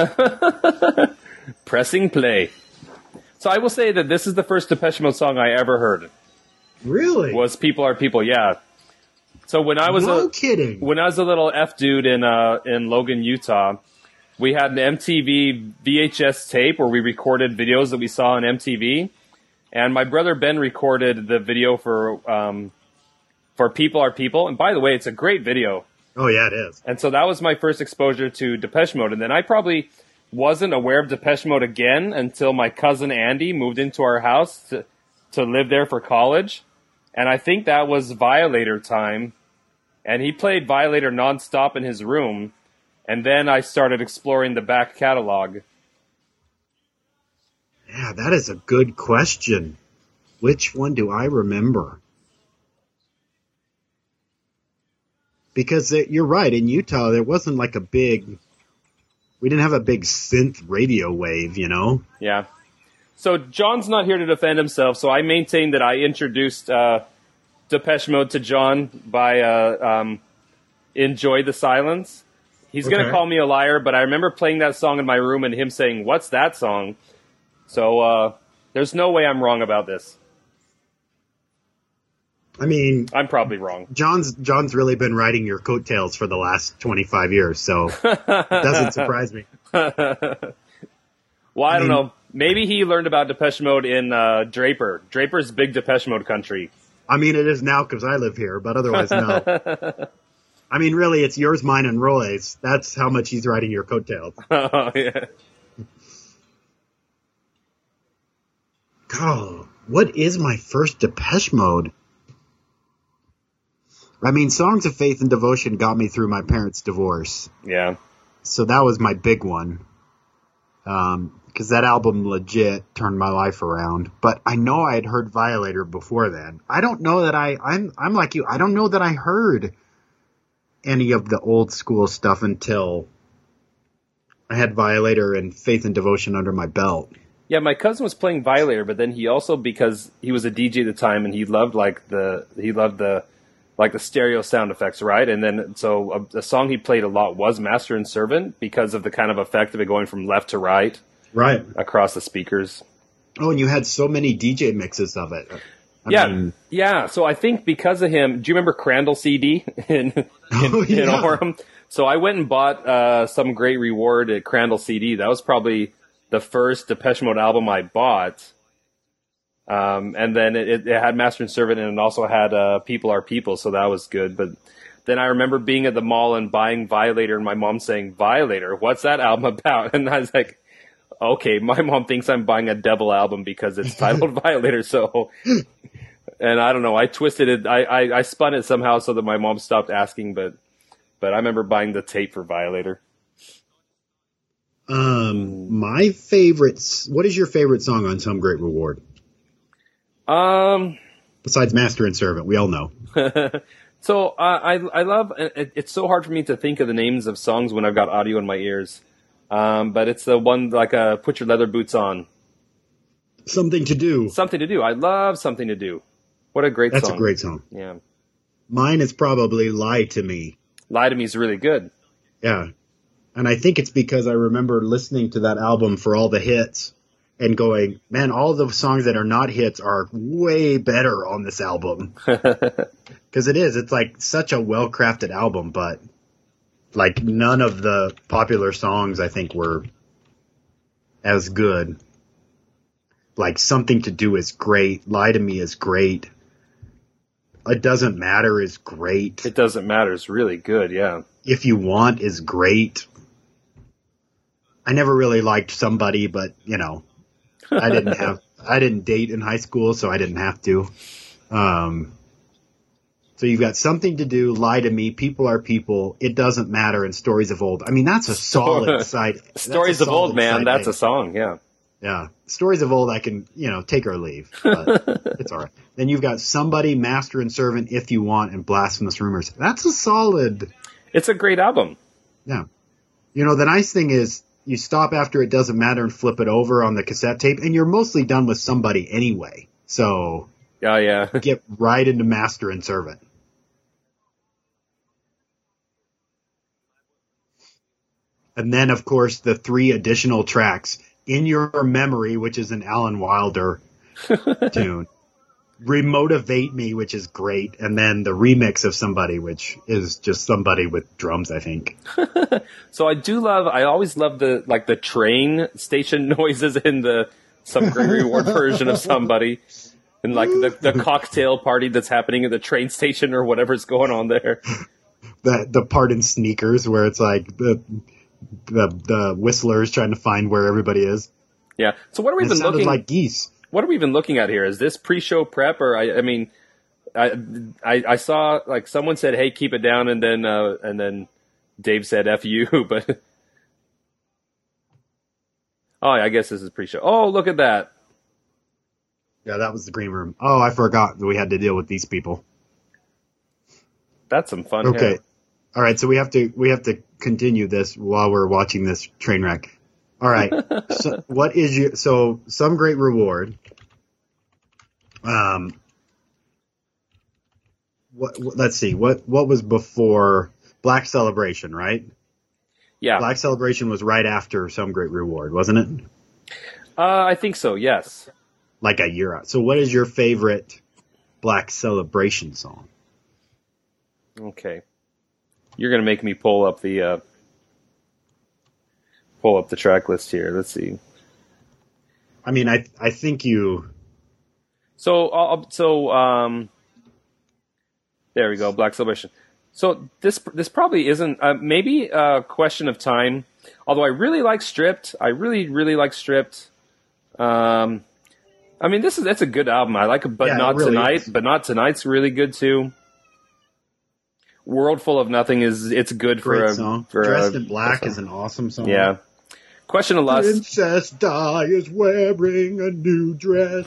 pressing play. So I will say that this is the first Depeche Mode song I ever heard. Really? Was "People Are People"? Yeah. So when I was no a kidding. when I was a little F dude in uh in Logan, Utah, we had an M T V V H S tape where we recorded videos that we saw on M T V, and my brother Ben recorded the video for um for "People Are People." And by the way, it's a great video. Oh, yeah, it is. And so that was my first exposure to Depeche Mode. And then I probably wasn't aware of Depeche Mode again until my cousin Andy moved into our house to, to live there for college. And I think that was Violator time. And he played Violator nonstop in his room. And then I started exploring the back catalog. Yeah, that is a good question. Which one do I remember? Because it, you're right, in Utah, there wasn't like a big... We didn't have a big synth radio wave, you know? Yeah. So John's not here to defend himself, so I maintain that I introduced uh, Depeche Mode to John by uh, um, Enjoy the Silence. He's going to Okay. call me a liar, but I remember playing that song in my room and him saying, "What's that song?" So uh, there's no way I'm wrong about this. I mean, I'm probably wrong. John's John's really been riding your coattails for the last twenty-five years, so it doesn't surprise me. Well, I, I don't mean- know. Maybe he learned about Depeche Mode in uh, Draper. Draper's big Depeche Mode country. I mean, it is now because I live here, but otherwise, no. I mean, really, it's yours, mine, and Roy's. That's how much he's riding your coattails. Oh, yeah. God, what is my first Depeche Mode? I mean, Songs of Faith and Devotion got me through my parents' divorce. Yeah. So that was my big one. Um, because that album legit turned my life around. But I know I had heard Violator before then. I don't know that I, I'm, I'm like you. I don't know that I heard any of the old school stuff until I had Violator and Faith and Devotion under my belt. Yeah, my cousin was playing Violator, but then he also, because he was a D J at the time, and he loved like the he loved the like the stereo sound effects, right? And then so a, a song he played a lot was Master and Servant because of the kind of effect of it going from left to right Right. across the speakers. Oh, and you had so many D J mixes of it. I yeah, mean, yeah. So I think because of him, do you remember Crandall C D in in, Oh, in yeah. Orem? So I went and bought uh, Some Great Reward at Crandall C D. That was probably the first Depeche Mode album I bought. Um, and then it, it had Master and Servant, and it also had uh, People Are People, so that was good. But then I remember being at the mall and buying Violator, and my mom saying, "Violator, what's that album about?" And I was like, okay, my mom thinks I'm buying a Devil album because it's titled Violator, so... And I don't know, I twisted it, I, I, I spun it somehow so that my mom stopped asking, but but I remember buying the tape for Violator. Um, my favorite. What is your favorite song on Some Great Reward? Um... Besides Master and Servant, we all know. So uh, I I love it, it's so hard for me to think of the names of songs when I've got audio in my ears. Um, but it's the one like uh, Put Your Leather Boots On. Something to Do. Something to Do. I love Something to Do. What a great That's song. a great song. Yeah. Mine is probably Lie to Me. Lie to Me is really good. Yeah. And I think it's because I remember listening to that album for all the hits and going, man, all the songs that are not hits are way better on this album. Because it is. It's like such a well-crafted album, but like none of the popular songs I think were as good. Like Something to Do is great. Lie to Me is great. It Doesn't Matter is great. It Doesn't Matter is really good, yeah. If You Want is great. I never really liked Somebody, but you know, I didn't have, I didn't date in high school, so I didn't have to. Um, so you've got Something to Do, Lie to Me, People Are People, It Doesn't Matter, and Stories of Old. I mean, that's a solid side. that's Stories a of Old, solid man, side that's A. a song, yeah. Yeah. Stories of Old, I can, you know, take or leave, but it's all right. Then you've got Somebody, Master and Servant, If You Want, and Blasphemous Rumors. That's a solid. It's a great album. Yeah. You know, the nice thing is you stop after It Doesn't Matter and flip it over on the cassette tape, and you're mostly done with Somebody anyway. So Oh, yeah. get right into Master and Servant. And then, of course, the three additional tracks. In Your Memory, which is an Alan Wilder tune. Remotivate Me, which is great. And then the remix of Somebody, which is just somebody with drums, I think. So I do love, I always love the, like the train station noises in the Some Great Reward version of Somebody. And like the, the cocktail party that's happening at the train station or whatever's going on there. The, the part in Sneakers where it's like the... The the whistlers trying to find where everybody is. Yeah. So what are we It even sounded looking? like geese. What are we even looking at here? Is this pre-show prep, or I? I mean, I I, I saw like someone said, "Hey, keep it down," and then uh, and then Dave said, "F you," but oh, I guess this is pre-show. Oh, look at that. Yeah, that was the green room. Oh, I forgot that we had to deal with these people. That's some fun. Okay. Yeah. All right, so we have to we have to continue this while we're watching this train wreck. All right. So what is your so Some Great Reward? Um. What, what? Let's see. What What was before Black Celebration? Right. Yeah. Black Celebration was right after Some Great Reward, wasn't it? Uh, I think so. Yes. Like a year out. So, what is your favorite Black Celebration song? Okay. You're gonna make me pull up the uh, pull up the track list here. Let's see. I mean, I I think you. So, uh, so um, there we go. Black Celebration. So this this probably isn't uh, maybe a question of time. Although I really like Stripped, I really really like Stripped. Um, I mean, this is that's a good album. I like it, but Yeah, it not really tonight. is. But not tonight's really good too. World Full of Nothing is it's good for Great a song. for Dressed a, in Black a is an awesome song. yeah. Question of Lust. Princess Di is wearing a new dress.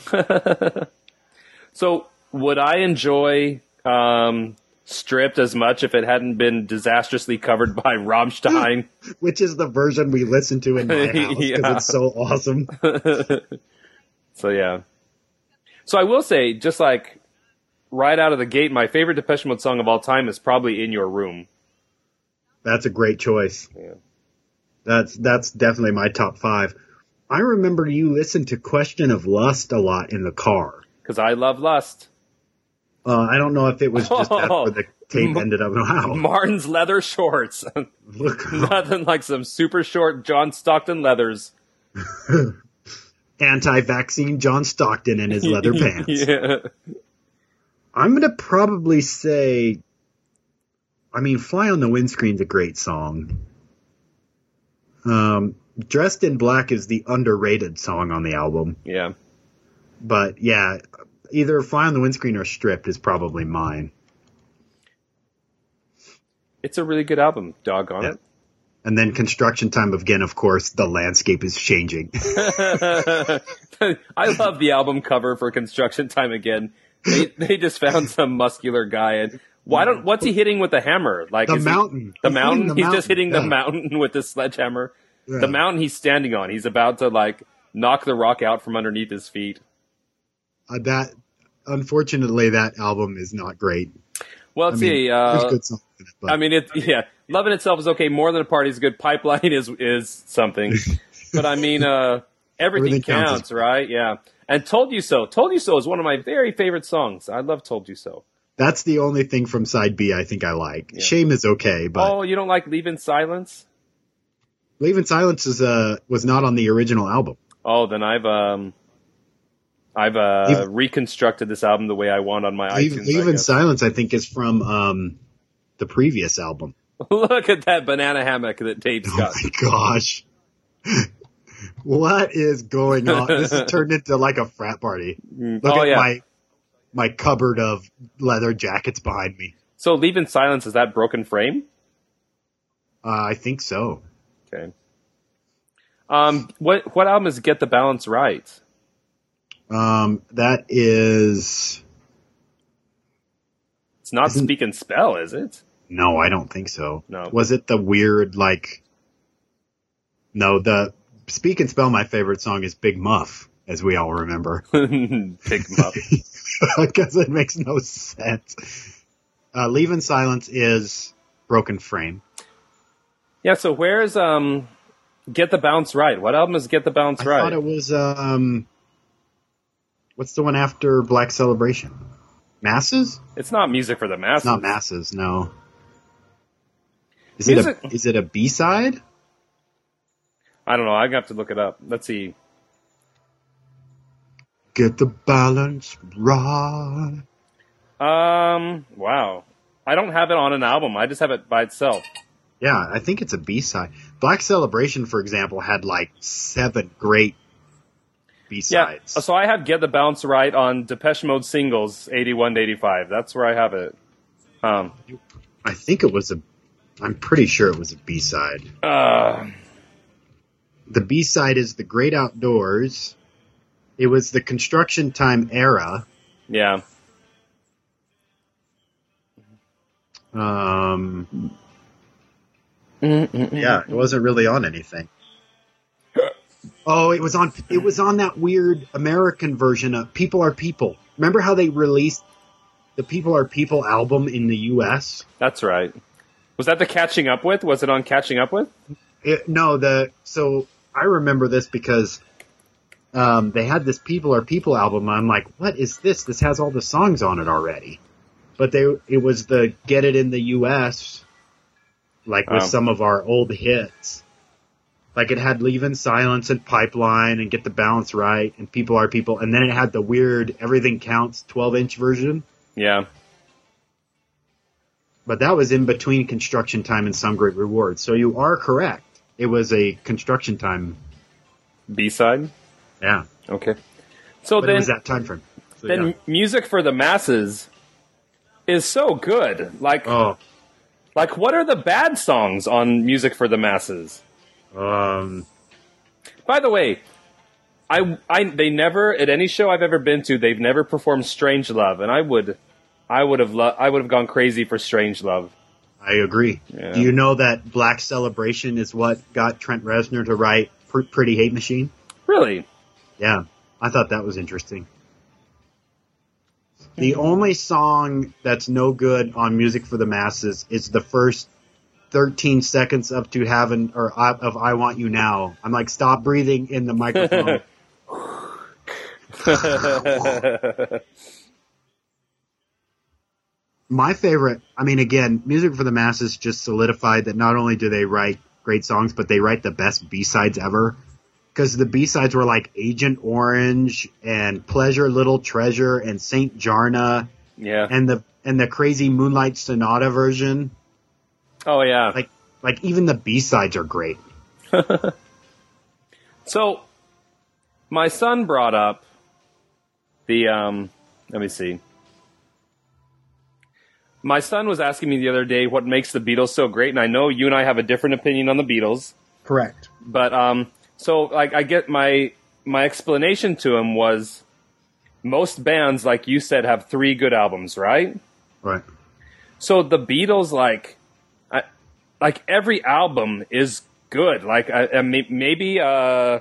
So would I enjoy um, Stripped as much if it hadn't been disastrously covered by Rammstein? Which is the version we listen to in my house because Yeah. it's so awesome. So yeah. So I will say, just like right out of the gate, my favorite Depeche Mode song of all time is probably "In Your Room." That's a great choice. Yeah. That's that's definitely my top five. I remember you listened to Question of Lust a lot in the car. Because I love Lust. Uh, I don't know if it was just that Oh. where the tape ended up. Wow. Martin's leather shorts. Look, Nothing like some super short John Stockton leathers. anti-vaccine John Stockton in his leather pants. Yeah. I'm going to probably say, I mean, Fly on the Windscreen's a great song. Um, Dressed in Black is the underrated song on the album. Yeah. But yeah, either Fly on the Windscreen or Stripped is probably mine. It's a really good album, doggone Yeah. it. And then Construction Time again, of course, the landscape is changing. I love the album cover for Construction Time again. They they just found some muscular guy and why don't what's he hitting with the hammer? Like The is he- mountain. the He's mountain. hitting the He's just mountain, hitting the yeah. mountain with the sledgehammer. Yeah. The mountain he's standing on. He's about to like knock the rock out from underneath his feet. Uh, that, unfortunately, that album is not great. Well, I let's mean, see. there's Uh, good songs in it, but I mean, it. Yeah, Love in Itself is okay. More Than a Party is good. Pipeline is is something. But I mean, uh, everything, Everything Counts counts, is- right? Yeah. And Told You So. Told You So is one of my very favorite songs. I love Told You So. that's the only thing from side B I think I like. Yeah. Shame is okay, but Oh, you don't like Leave in Silence? Leave in Silence is uh was not on the original album. Oh, then I've um, I've uh, Leave- reconstructed this album the way I want on my Leave, iTunes. Leave I in guess. Silence, I think, is from um the previous album. Look at that banana hammock that Dave's Oh got. my gosh. What is going on? This has turned into like a frat party. Look Oh, at yeah. my my cupboard of leather jackets behind me. So Leave in Silence, is that Broken Frame? Uh, I think so. Okay. Um, what what album is Get the Balance Right? Um, that is It's not Isn't- Speak and Spell, is it? no, I don't think so. No. Was it the weird like? No, the Speak and Spell. My favorite song is Big Muff, as we all remember, Pick 'em up. because it makes no sense. Uh, Leave in Silence is Broken Frame. Yeah. So where's um, Get the Balance Right? What album is Get the Balance I Right? thought it was um, what's the one after Black Celebration? Masses? It's not Music for the Masses. It's not Masses. No. Is Music- it a is it a B side? I don't know. I'm gonna have to look it up. Let's see. Get the balance right. Um. Wow. I don't have it on an album. I just have it by itself. Yeah, I think it's a B side. Black Celebration, for example, had like seven great B Yeah. sides. So I have Get the Balance Right on Depeche Mode singles eighty-one to eighty-five. That's where I have it. Um. I think it was a. I'm pretty sure it was a B side. Uh, The B side is The Great Outdoors. It was the Construction Time era. yeah. Um, yeah, it wasn't really on anything. Oh, it was on. It was on that weird American version of "People Are People." Remember how they released the "People Are People" album in the U S? That's right. Was that the Catching Up With? Was it on Catching Up With? It, no, the so I remember this because um, they had this "People Are People" album. I'm like, what is this? This has all the songs on it already. But they it was the "Get It in the U S" like with Oh. some of our old hits. Like it had "Leave in Silence" and "Pipeline" and "Get the Balance Right" and "People Are People," and then it had the weird "Everything Counts" twelve inch version. Yeah. But that was in between Construction Time and Some Great Reward. So you are correct. It was a Construction Time. B-side? Yeah. Okay. So But then, it was that time frame. So, then yeah. music for the masses is so good. Like, Oh, like what are the bad songs on Music for the Masses? um, By the way, I, I, they never at any show I've ever been to, they've never performed "Strange Love," and I would, I would have, lo- I would have gone crazy for "Strange Love." I agree. Yeah. Do you know that Black Celebration is what got Trent Reznor to write Pr- Pretty Hate Machine? Really? Yeah, I thought that was interesting. The only song that's no good on Music for the Masses is the first thirteen seconds up to Having or uh, of "I Want You Now." I'm like, stop breathing in the microphone. My favorite, I mean, again, Music for the Masses just solidified that not only do they write great songs, but they write the best B-sides ever. Because the B-sides were like Agent Orange and Pleasure Little Treasure and Saint Jarna Yeah. and the and the crazy Moonlight Sonata version. Oh yeah. Like like even the B-sides are great. So, my son brought up the, um, let me see. My son was asking me the other day what makes the Beatles so great, and I know you and I have a different opinion on the Beatles, Correct. but, um, so, like, I get my, my explanation to him was most bands, like you said, have three good albums, right? Right. So the Beatles, like, I, like every album is good. Like, I, I may- maybe, uh,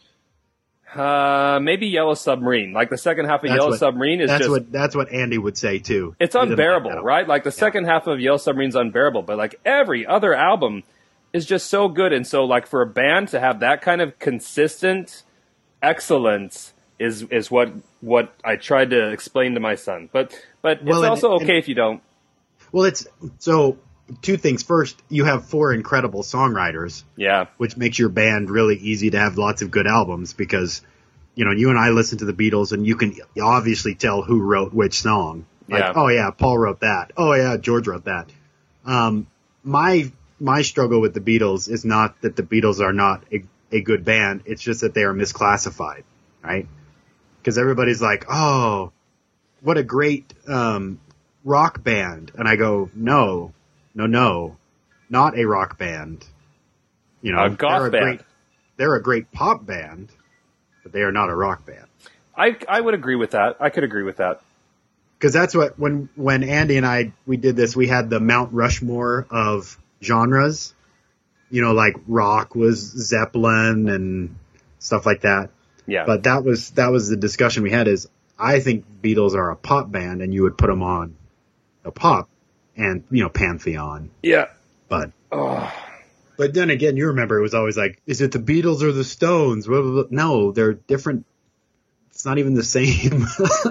uh, maybe Yellow Submarine. Like the second half of That's Yellow what- Submarine is That's just what that's what Andy would say too. it's He doesn't like unbearable, that. right? Like the second half of Yellow Submarine's unbearable, but like every other album is just so good. And so, like for a band to have that kind of consistent excellence is is what what I tried to explain to my son. But but Well, it's and- also and- okay if you don't. Well, it's so two things. First, you have four incredible songwriters, Yeah, which makes your band really easy to have lots of good albums because, you know, you and I listen to the Beatles and you can obviously tell who wrote which song. Like, Yeah. oh yeah, Paul wrote that. Oh yeah, George wrote that. Um, my my struggle with the Beatles is not that the Beatles are not a, a good band. It's just that they are misclassified, right? Because everybody's like, oh, what a great um, rock band. And I go, no, no, no, not a rock band. You know, A goth they're a band. great, they're a great pop band, but they are not a rock band. I I would agree with that. I could agree with that. Because that's what when when Andy and I we did this, we had the Mount Rushmore of genres. You know, like rock was Zeppelin and stuff like that. Yeah, But that was that was the discussion we had. Is I think Beatles are a pop band, and you would put them on a pop and you know Pantheon. yeah. But Oh. but then again, you remember it was always like, is it the Beatles or the Stones? Blah, blah, blah. No, they're different. It's not even the same.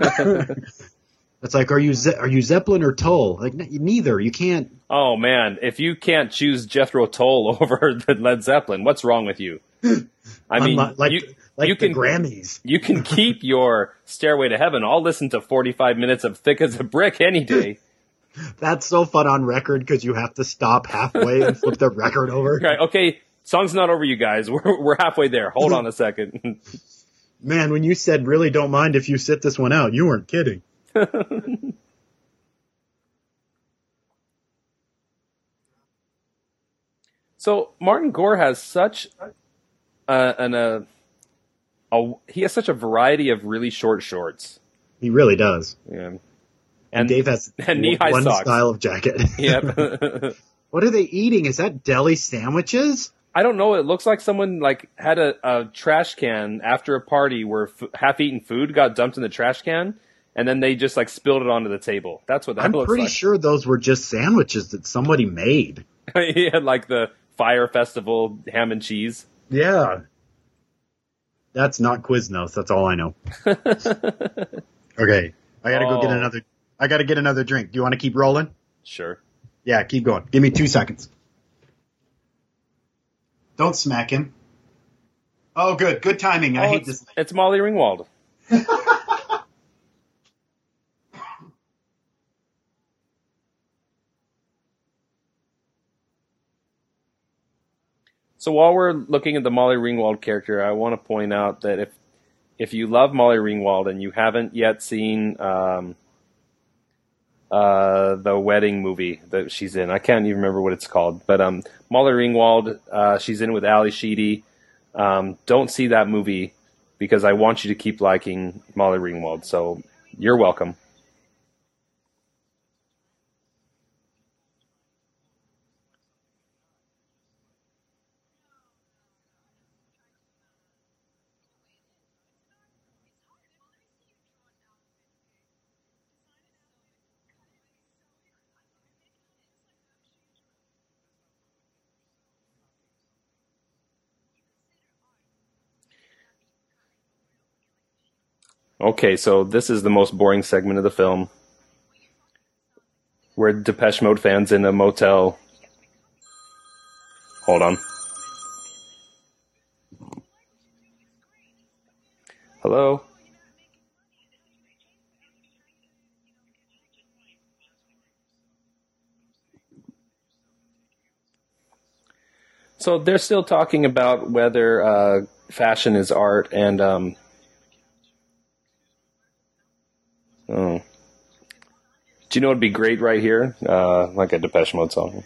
It's like, are you Ze- are you Zeppelin or Toll? Like n- neither. You can't. Oh man, if you can't choose Jethro Tull over the Led Zeppelin, what's wrong with you? I mean, unlike- like you, like you the can Grammys. you can keep your Stairway to Heaven. I'll listen to forty-five minutes of Thick as a Brick any day. That's so fun on record because you have to stop halfway and flip the record over. Right? Okay, song's not over, you guys. We're we're halfway there. Hold on a second. Man, when you said really don't mind if you sit this one out, you weren't kidding. So Martin Gore has such uh, an uh, a he has such a variety of really short shorts. He really does. Yeah. And, Dave has and knee-high one socks. style of jacket. Yep. What are they eating? Is that deli sandwiches? I don't know. It looks like someone like had a, a trash can after a party where f- half-eaten food got dumped in the trash can, and then they just like spilled it onto the table. That's what that I'm looks pretty like. sure those were just sandwiches that somebody made. Yeah, like the Fire Festival ham and cheese. Yeah. That's not Quiznos. That's all I know. Okay. I gotta go get Oh. another. I gotta get another drink. Do you want to keep rolling? Sure. Yeah, keep going. Give me two seconds. Don't smack him. Oh, good. Good timing. I Oh, hate it's, this. it's Molly Ringwald. So while we're looking at the Molly Ringwald character, I want to point out that if if you love Molly Ringwald and you haven't yet seen um, uh, the wedding movie that she's in, I can't even remember what it's called, but um, Molly Ringwald, uh, she's in with Ali Sheedy. Um, don't see that movie because I want you to keep liking Molly Ringwald. So you're welcome. Okay, so this is the most boring segment of the film, where Depeche Mode fans in a motel. Hold on. Hello? So they're still talking about whether uh, fashion is art, and um, oh, do you know what'd be great right here? Uh, like a Depeche Mode song.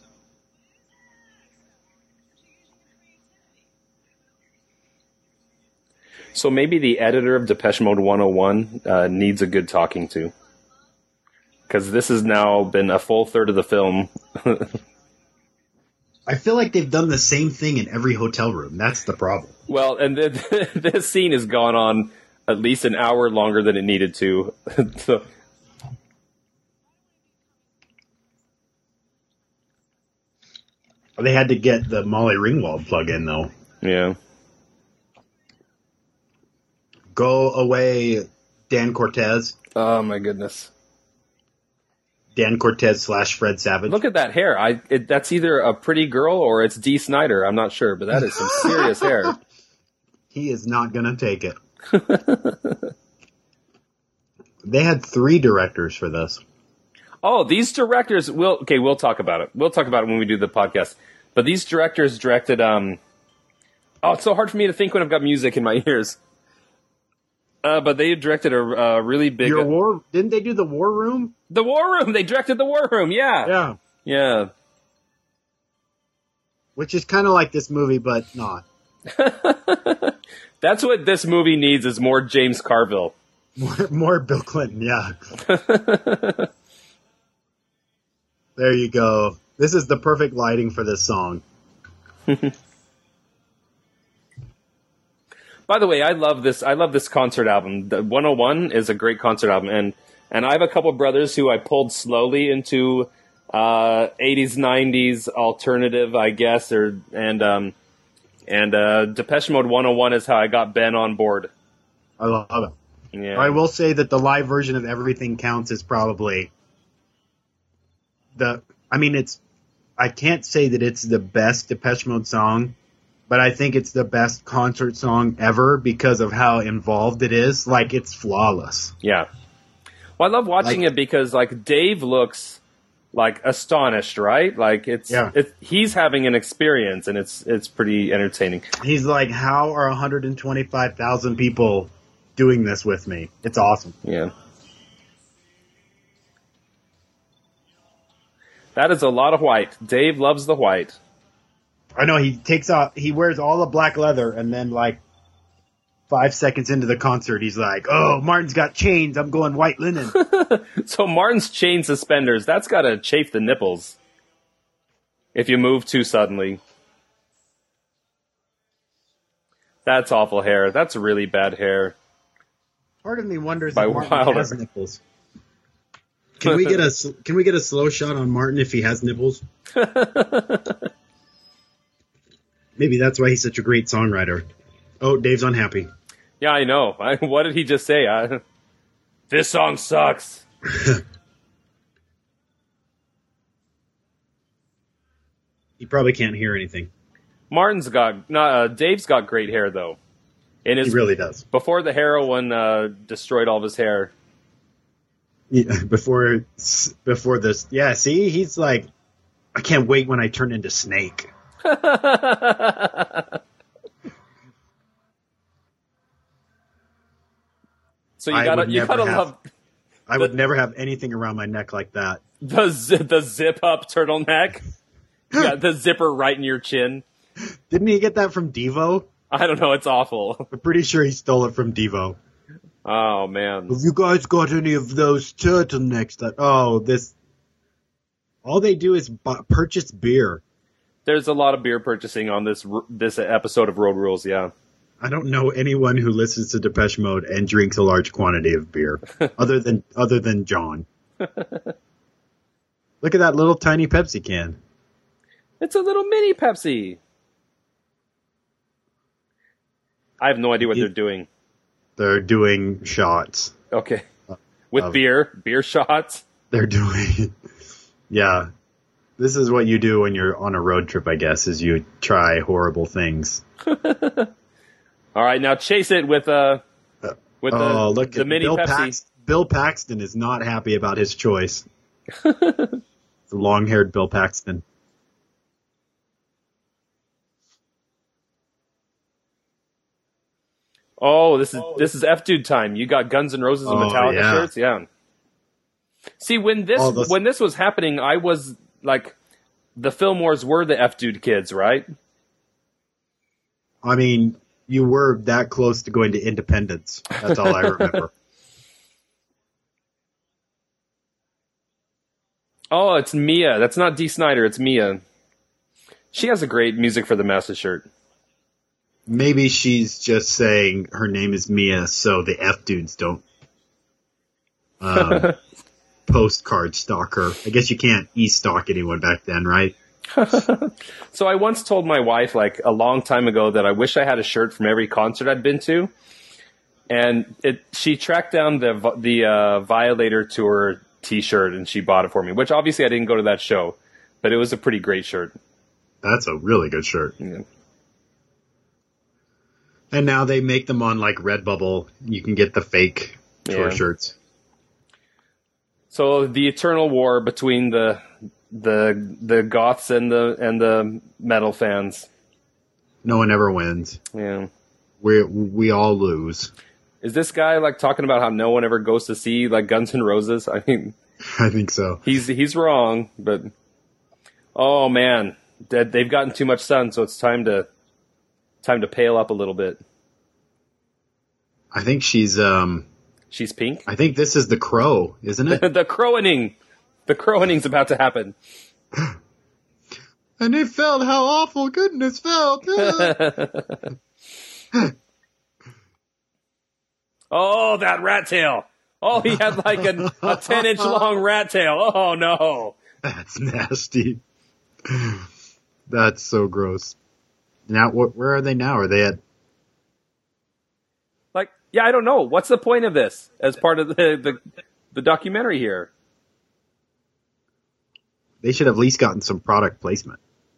So maybe the editor of Depeche Mode one oh one uh, needs a good talking to, because this has now been a full third of the film. I feel like they've done the same thing in every hotel room. That's the problem. Well, and th- this scene has gone on at least an hour longer than it needed to. So, They had to get the Molly Ringwald plug in, though. yeah. Go away, Dan Cortez. Oh my goodness! Dan Cortez slash Fred Savage. Look at that hair. I it, that's either a pretty girl or it's Dee Snider. I'm not sure, but that is some serious hair. He is not going to take it. They had three directors for this. Oh, these directors will okay. We'll talk about it. We'll talk about it when we do the podcast. But these directors directed. Um, oh, it's so hard for me to think when I've got music in my ears. Uh, but they directed a, a really big. Your war? Didn't they do the War Room? The War Room. They directed the War Room. Yeah. Yeah. Yeah. Which is kind of like this movie, but not. That's what this movie needs is more James Carville. More, more Bill Clinton, yeah. There you go. This is the perfect lighting for this song. By the way, I love this. I love this concert album. The one oh one is a great concert album, and and I have a couple brothers who I pulled slowly into uh, eighties, nineties alternative, I guess, or and um, and uh, Depeche Mode one oh one is how I got Ben on board. I love it. Yeah, I will say that the live version of Everything Counts is probably the. I mean, it's. I can't say that it's the best Depeche Mode song, but I think it's the best concert song ever because of how involved it is. Like, it's flawless. Yeah. Well, I love watching Like- it because, like, Dave looks like astonished, right? Like it's, Yeah. it's he's having an experience, and it's it's pretty entertaining. He's like, how are one hundred twenty-five thousand people doing this with me? It's awesome. Yeah. That is a lot of white. Dave loves the white. I know he takes off, he wears all the black leather, and then like five seconds into the concert, he's like, "Oh, Martin's got chains. I'm going white linen." So Martin's chain suspenders, that's got to chafe the nipples if you move too suddenly. That's awful hair. That's really bad hair. Part of me wonders By if Martin Wilder. has nipples. Can we get a s- Can we get a slow shot on Martin if he has nipples? Maybe that's why he's such a great songwriter. Oh, Dave's unhappy. Yeah, I know. I, what did he just say? I, this song sucks. He probably can't hear anything. Martin's got, no, uh, Dave's got great hair though. In his He really does. before the heroin uh, destroyed all of his hair. Yeah, before before this, yeah. See, he's like, I can't wait when I turn into Snake. So you I gotta would you never gotta have- love I would never have anything around my neck like that. the zi- the zip up turtleneck. Yeah, the zipper right in your chin. Didn't he get that from Devo? I don't know. It's awful. I'm pretty sure he stole it from Devo. Oh man. Have you guys got any of those turtlenecks that? Oh, this. All they do is bu- purchase beer. There's a lot of beer purchasing on this r- this episode of Road Rules. Yeah. I don't know anyone who listens to Depeche Mode and drinks a large quantity of beer, other than other than John. Look at that little tiny Pepsi can. It's a little mini Pepsi. I have no idea what You- they're doing. They're doing shots. Okay. With of- beer, beer shots. They're doing, yeah. This is what you do when you're on a road trip, I guess, is you try horrible things. All right, now chase it with uh with the, oh, look the at mini Bill Pepsi. Pax- Bill Paxton is not happy about his choice. The long-haired Bill Paxton. Oh, this is this is F Dude time. You got Guns N' Roses and Oh, Metallica yeah. shirts, yeah. See, when this Oh, those- when this was happening, I was like, the Fillmores were the F Dude kids, right? I mean, you were that close to going to Independence. That's all I remember. Oh, it's Mia. That's not Dee Snider. It's Mia. She has a great music for the Masses shirt. Maybe she's just saying her name is Mia, so the F dudes don't um, postcard stalk her. I guess you can't e-stalk anyone back then, right? So I once told my wife, like a long time ago, that I wish I had a shirt from every concert I'd been to, and it. She tracked down the the uh, Violator tour T-shirt and she bought it for me. Which obviously I didn't go to that show, but it was a pretty great shirt. That's a really good shirt. Yeah. And now they make them on like Redbubble. You can get the fake tour Yeah. shirts. So the eternal war between the the the goths and the and the metal fans. No one ever wins. Yeah. We we all lose. Is this guy like talking about how no one ever goes to see like Guns N' Roses? I mean, I think so. he's he's wrong, but oh man, they- they've gotten too much sun, so it's time to time to pale up a little bit. I think she's um She's pink. I think this is the Crow, isn't it? The crowaning, the crowaning's about to happen. And it felt how awful goodness felt. Oh, that rat tail! Oh, he had like a, a ten inch long rat tail. Oh no! That's nasty. That's so gross. Now, wh- where are they now? Are they at? Like, yeah, I don't know. What's the point of this as part of the the, the documentary here? They should have at least gotten some product placement.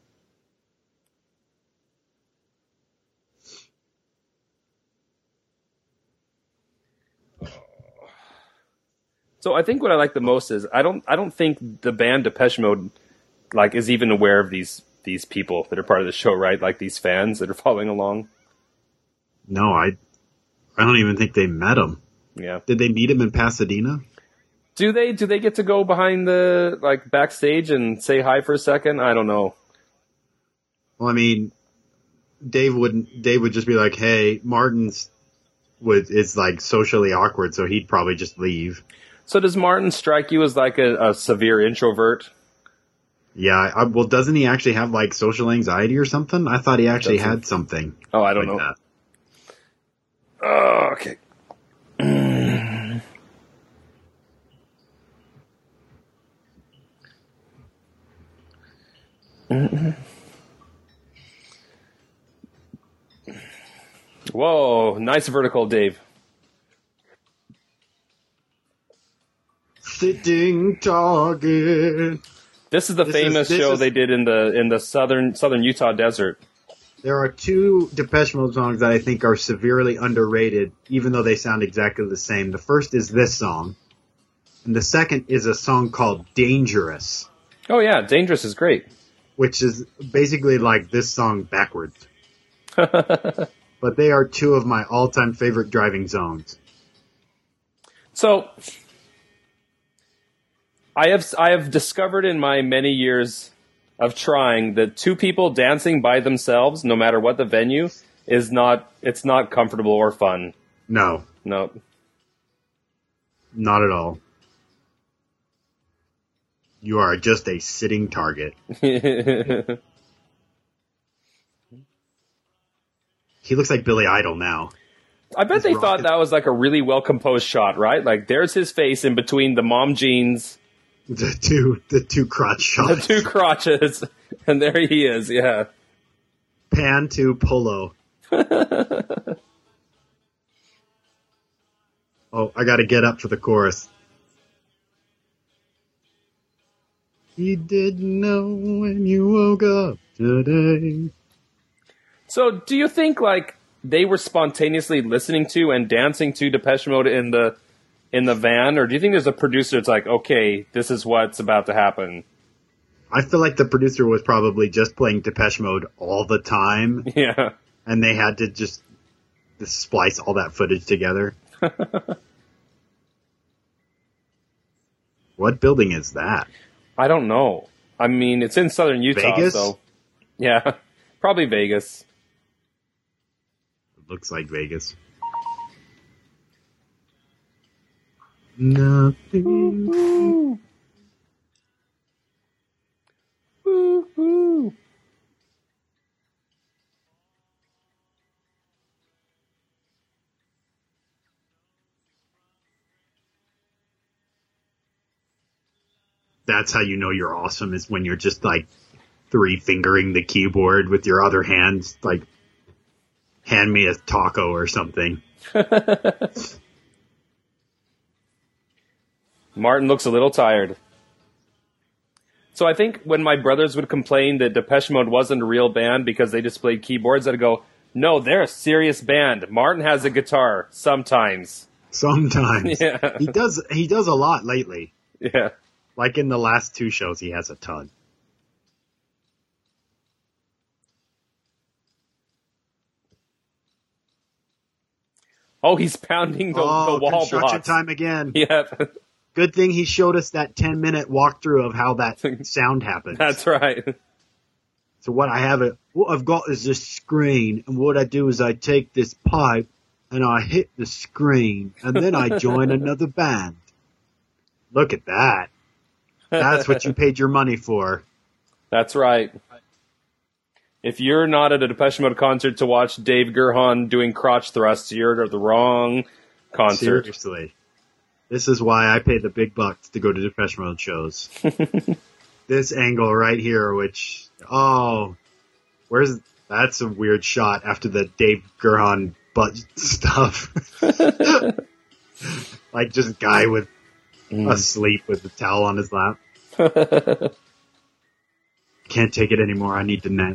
So I think what I like the most is I don't I don't think the band Depeche Mode like is even aware of these these people that are part of the show, right? Like these fans that are following along. No, I, I don't even think they met him. Yeah. Did they meet him in Pasadena? Do they do they get to go behind the like backstage and say hi for a second? I don't know. Well, I mean, Dave wouldn't. Dave would just be like, "Hey, Martin's would is like socially awkward, so he'd probably just leave." So does Martin strike you as like a, a severe introvert? Yeah. I, well, doesn't he actually have like social anxiety or something? I thought he actually Doesn't. had something. Oh, I don't like know. that. Oh, okay. Whoa, nice vertical, Dave. Sitting target. This is the This famous is- this show is- they did in the in the southern southern Utah desert. There are two Depeche Mode songs that I think are severely underrated, even though they sound exactly the same. The first is this song, and the second is a song called Dangerous, Oh yeah, Dangerous is great. which is basically like this song backwards. But they are two of my all-time favorite driving songs. So, I have I have discovered in my many years of trying that two people dancing by themselves, no matter what the venue, is not it's not comfortable or fun. No, No. not at all. You are just a sitting target. He looks like Billy Idol now. I bet He's they thought rocking. that was like a really well composed shot, right? Like there's his face in between the mom jeans, The two, the two crotch the shots. two crotches, and there he is. Yeah. Pan to polo. Oh, I gotta get up for the chorus. He didn't know when you woke up today. So, do you think like they were spontaneously listening to and dancing to Depeche Mode in the in the van, or do you think there's a producer that's like, okay, this is what's about to happen? I feel like the producer was probably just playing Depeche Mode all the time, Yeah. and they had to just splice all that footage together. What building is that? I don't know. I mean, it's in southern Utah, Vegas? so yeah, probably Vegas. It looks like Vegas. Nothing. Woo, woo. That's how you know you're awesome, is when you're just like three fingering the keyboard with your other hands, like hand me a taco or something. Martin looks a little tired. So I think when my brothers would complain that Depeche Mode wasn't a real band because they just played keyboards, I'd go, no, they're a serious band. Martin has a guitar sometimes. Sometimes. Yeah. He does he does a lot lately. Yeah. Like in the last two shows he has a ton. Oh, he's pounding the, oh, the wall construction blocks. time again. Yep. Good thing he showed us that ten minute walkthrough of how that sound happens. That's right. So what I have it, what I've got is this screen, and what I do is I take this pipe and I hit the screen, and then I join another band. Look at that. That's what you paid your money for. That's right. If you're not at a Depeche Mode concert to watch Dave Gerhan doing crotch thrusts, you're at the wrong concert. Seriously. This is why I pay the big bucks to go to Depeche Mode shows. This angle right here, which, oh, where's, that's a weird shot after the Dave Gerhan butt stuff. Like just guy with, Mm. asleep with the towel on his lap. Can't take it anymore. I need to net.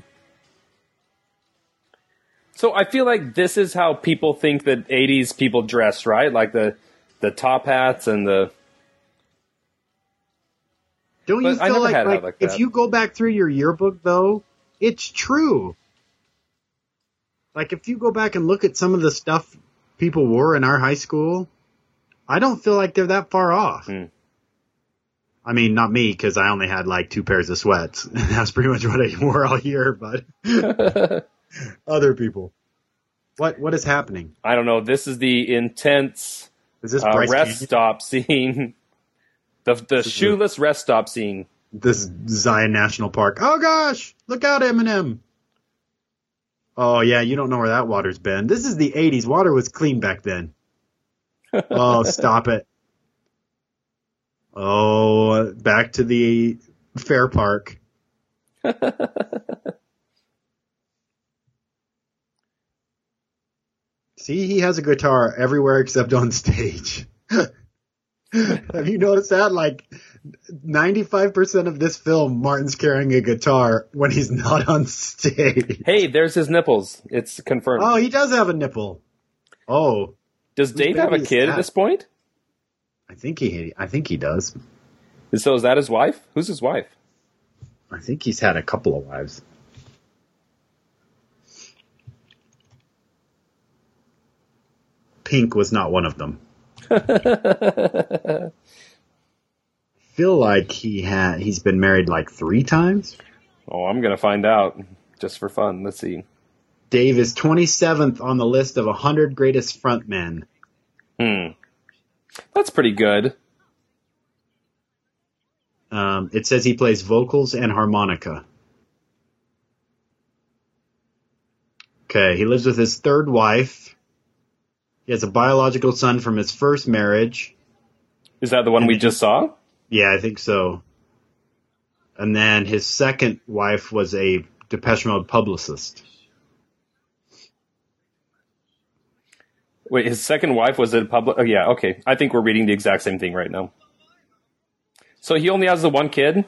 So I feel like this is how people think that eighties people dress, right? Like the the top hats and the... Don't you But I feel never like, had it like, like if that. you go back through your yearbook though, it's true. Like if you go back and look at some of the stuff people wore in our high school, I don't feel like they're that far off. Hmm. I mean, not me, because I only had like two pairs of sweats. That's pretty much what I wore all year, but other people. What What is happening? I don't know. This is the intense Is this uh, Bryce rest Canyon? stop scene. The the is shoeless rest stop scene. This Zion National Park. Oh gosh! Look out, Eminem! Oh, yeah, you don't know where that water's been. This is the eighties. Water was clean back then. Oh, stop it. Oh, back to the fair park. See, he has a guitar everywhere except on stage. Have you noticed that? Like, ninety-five percent of this film, Martin's carrying a guitar when he's not on stage. Hey, there's his nipples. It's confirmed. Oh, he does have a nipple. Oh. Does Dave have a kid at this point? I think he I think he does. So is that his wife? Who's his wife? I think he's had a couple of wives. Pink was not one of them. I feel like he had he's been married like three times. Oh, I'm gonna find out just for fun. Let's see. Dave is twenty-seventh on the list of one hundred greatest frontmen. Hmm. That's pretty good. Um, it says he plays vocals and harmonica. Okay, he lives with his third wife. He has a biological son from his first marriage. Is that the one and we just saw? Yeah, I think so. And then his second wife was a Depeche Mode publicist. Wait, his second wife was a public... Oh, yeah, okay. I think we're reading the exact same thing right now. So he only has the one kid?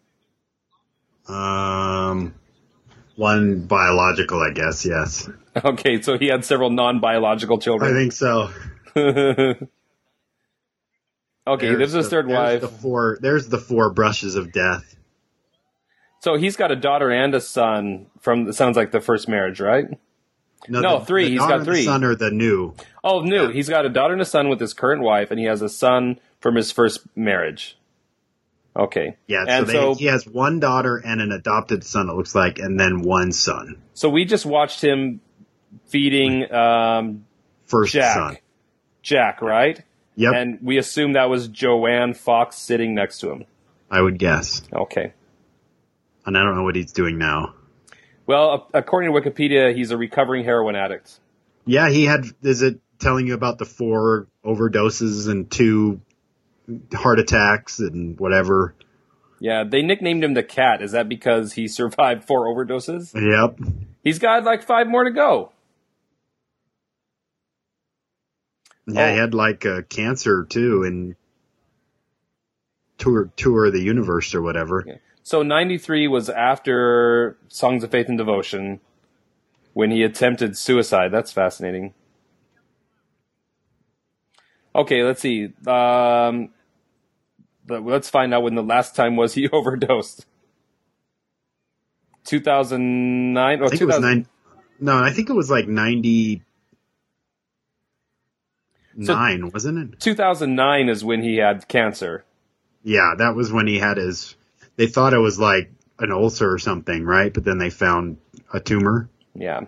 Um, one biological, I guess, yes. Okay, so he had several non-biological children. I think so. Okay, There's there's his the- third there's wife. The four, there's the four brushes of death. So he's got a daughter and a son from, it sounds like the first marriage, right? No, the, three. The He's daughter got and three. The son are the new. Oh, new. Yeah. He's got a daughter and a son with his current wife, and he has a son from his first marriage. Okay. Yeah, and so, they, so he has one daughter and an adopted son, it looks like, and then one son. So we just watched him feeding um, First Jack. son. Jack, right? Yep, And we assume that was Joanne Fox sitting next to him. I would guess. Okay. And I don't know what he's doing now. Well, a- according to Wikipedia, he's a recovering heroin addict. Yeah, he had, is it telling you about the four overdoses and two heart attacks and whatever? Yeah, they nicknamed him the Cat. Is that because he survived four overdoses? Yep. He's got like five more to go. Yeah, Oh. he had like uh, cancer too and tour, tour of the universe or whatever. Yeah. So ninety-three was after Songs of Faith and Devotion when he attempted suicide. That's fascinating. Okay, let's see. Um, but let's find out when the last time was he overdosed. two thousand nine? Oh, I think it was two thousand nine. No, I think it was like ninety-nine, wasn't it? two thousand nine is when he had cancer. Yeah, that was when he had his. They thought it was like an ulcer or something, right? But then they found a tumor. Yeah.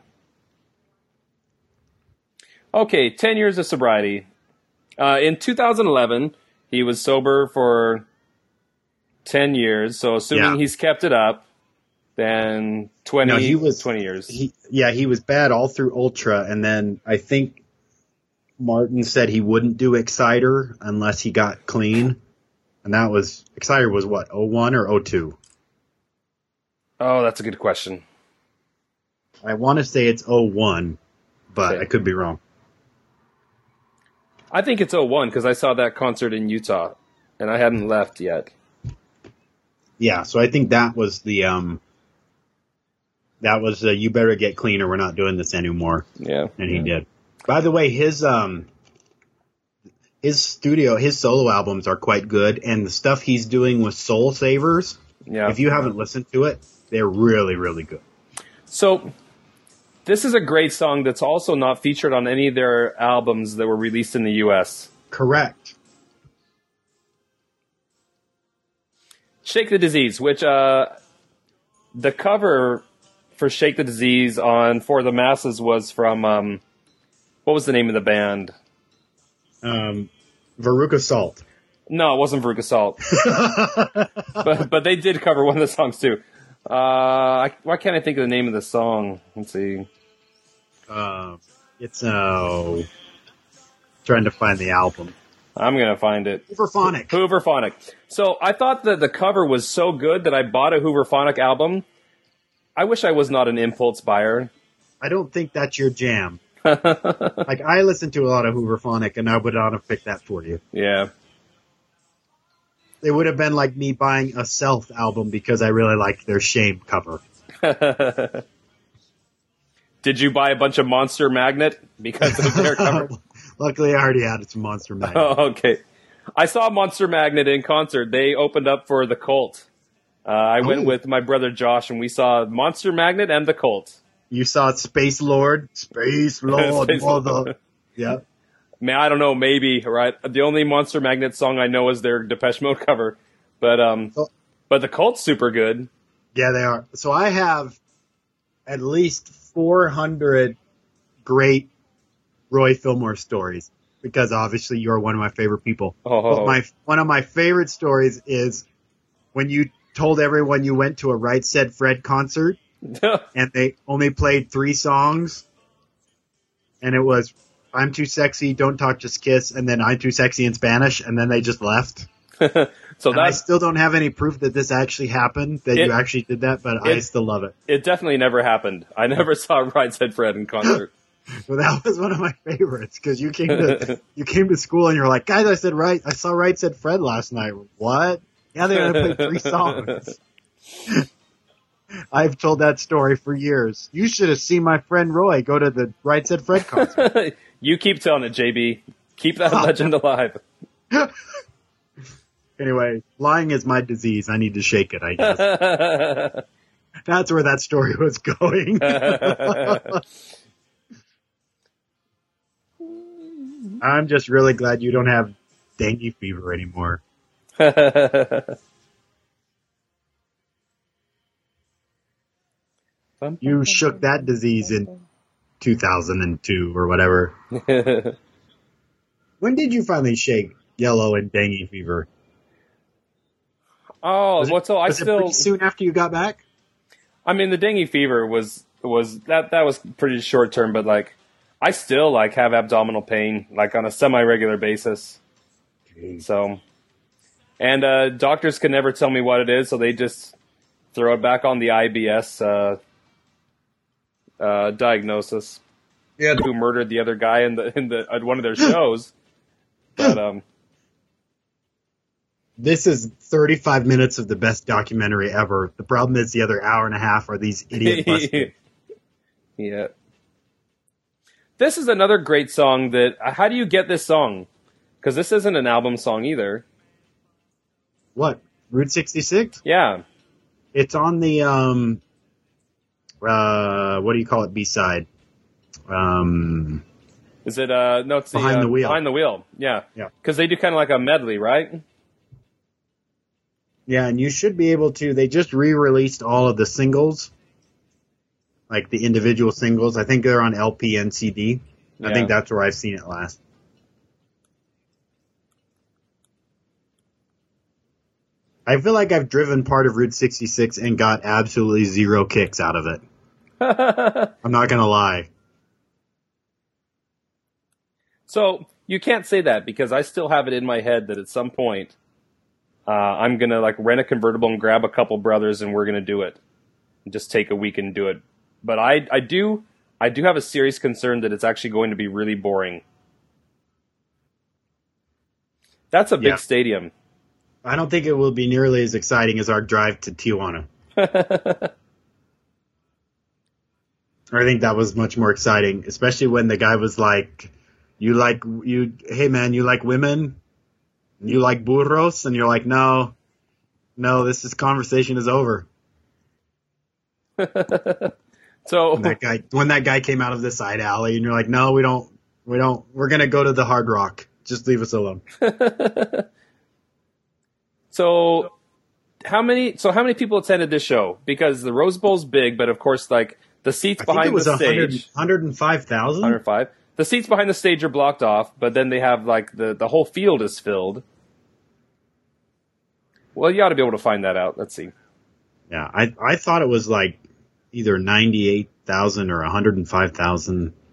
Okay, ten years of sobriety. Uh, in two thousand eleven, he was sober for ten years. So assuming Yeah. he's kept it up, then twenty, No, he was- twenty years. He, yeah, he was bad all through Ultra, and then I think Martin said he wouldn't do Exciter unless he got clean, and that was Exciter was what oh one or oh two? Oh, that's a good question. I want to say it's oh one, but Okay. I could be wrong. I think it's oh one because I saw that concert in Utah, and I hadn't left yet. Yeah, so I think that was the um, that was uh, you better get clean or we're not doing this anymore, Yeah. and he did. By the way, his um, his studio, his solo albums are quite good, and the stuff he's doing with Soul Savers, Yeah. if you haven't listened to it, they're really, really good. So, this is a great song that's also not featured on any of their albums that were released in the U S. Correct. Shake the Disease, which uh, the cover for Shake the Disease on For the Masses was from, um, what was the name of the band? Um, Veruca Salt. No, it wasn't Veruca Salt. but, but they did cover one of the songs too. Uh, I, why can't I think of the name of the song? Let's see. Uh, it's uh, trying to find the album. I'm gonna find it. Hooverphonic. Hooverphonic. So I thought that the cover was so good that I bought a Hooverphonic album. I wish I was not an impulse buyer. I don't think that's your jam. Like, I listen to a lot of Hooverphonic, and I would not have picked that for you. Yeah. It would have been like me buying a Self album because I really liked their Shame cover. Did you buy a bunch of Monster Magnet because of their cover? Luckily, I already had some Monster Magnet. Oh, okay. I saw Monster Magnet in concert. They opened up for The Cult. Uh, I went Ooh. with my brother Josh, and we saw Monster Magnet and The Cult. You saw Space Lord? Space Lord, Space mother. Lord. Yeah. Man, I don't know, maybe, right? The only Monster Magnet song I know is their Depeche Mode cover. But um, Oh. but The Cult's super good. Yeah, they are. So I have at least four hundred great Roy Fillmore stories because obviously you're one of my favorite people. Oh. But my one of my favorite stories is when you told everyone you went to a Right Said Fred concert and they only played three songs, and it was I'm Too Sexy, Don't Talk, Just Kiss, and then I'm Too Sexy in Spanish, and then they just left. So And I that's, still don't have any proof that this actually happened, that It- you actually did that, but I it- still love it. it definitely never happened. I never saw Right Said Fred in concert. Well, that was one of my favorites because you came to you came to school and you're like, guys, I said right, I saw Right Said Fred last night. What? Yeah, they only played three songs. I've told that story for years. You should have seen my friend Roy go to the Right Said Fred concert. You keep telling it, J B. Keep that legend alive. Anyway, lying is my disease. I need to shake it, I guess. That's where that story was going. I'm just really glad you don't have dengue fever anymore. You shook that disease in two thousand two or whatever. When did you finally shake yellow and dengue fever? Oh, Was it- well, so I was it still. pretty soon after you got back? I mean, the dengue fever was was that that was pretty short term, but like, I still like have abdominal pain like on a semi regular basis. So, and uh, doctors can never tell me what it is, so they just throw it back on the I B S uh, uh, diagnosis. Yeah. Who murdered the other guy in the in the at one of their shows? But um, This is thirty-five minutes of the best documentary ever. The problem is the other hour and a half are these idiot buses. yeah. This is another great song that. How do you get this song? Because this isn't an album song either. What? Route sixty-six? Yeah. It's on the, um, uh, what do you call it, B-side? Um, Is it, uh, no, it's the, Behind uh, the Wheel. Behind the Wheel, yeah. Yeah. Because they do kind of like a medley, right? yeah, and you should be able to, they just re-released all of the singles, like the individual singles. I think they're on L P and C D. I Yeah. think that's where I've seen it last. I feel like I've driven part of Route sixty-six and got absolutely zero kicks out of it. I'm not gonna lie. So, you can't say that because I still have it in my head that at some point, uh, I'm going to like rent a convertible and grab a couple brothers and we're going to do it. Just take a week and do it. But I, I do, I do have a serious concern that it's actually going to be really boring. That's a big Yeah. stadium. I don't think it will be nearly as exciting as our drive to Tijuana. I think that was much more exciting, especially when the guy was like, "You like you? Hey man, you like women? You like burros?" And you're like, "No, no, this is conversation is over." So, When that guy, when that guy came out of the side alley, and you're like, "No, we don't, we don't. We're gonna go to the Hard Rock. Just leave us alone." so how many, so how many people attended this show? Because the Rose Bowl's big, but of course, like the seats I think behind it was the one hundred, stage. one hundred five thousand. one hundred five. The seats behind the stage are blocked off, but then they have like the, the whole field is filled. Well, you ought to be able to find that out. Let's see. Yeah, I I thought it was like either ninety-eight thousand or one hundred five thousand.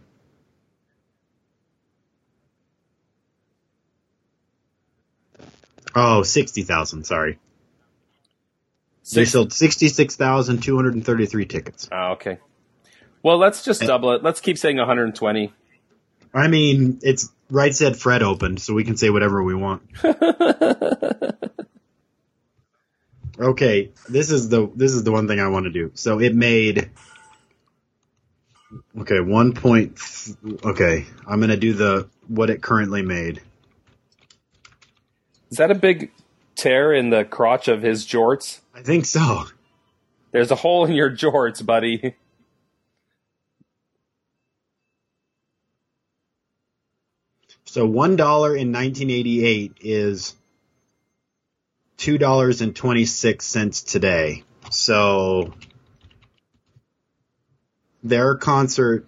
Oh, sixty thousand. Sorry. They Six- sold sixty-six thousand two hundred thirty-three tickets. Oh, okay. Well, let's just double it. Let's keep saying one hundred twenty. I mean, it's Right Said Fred opened, so we can say whatever we want. Okay, this is the this is the one thing I want to do. So it made okay one point. Okay, I'm gonna do the what it currently made. Is that a big tear in the crotch of his jorts? I think so. There's a hole in your jorts, buddy. So one dollar in nineteen eighty-eight is two dollars and twenty-six cents today. So their concert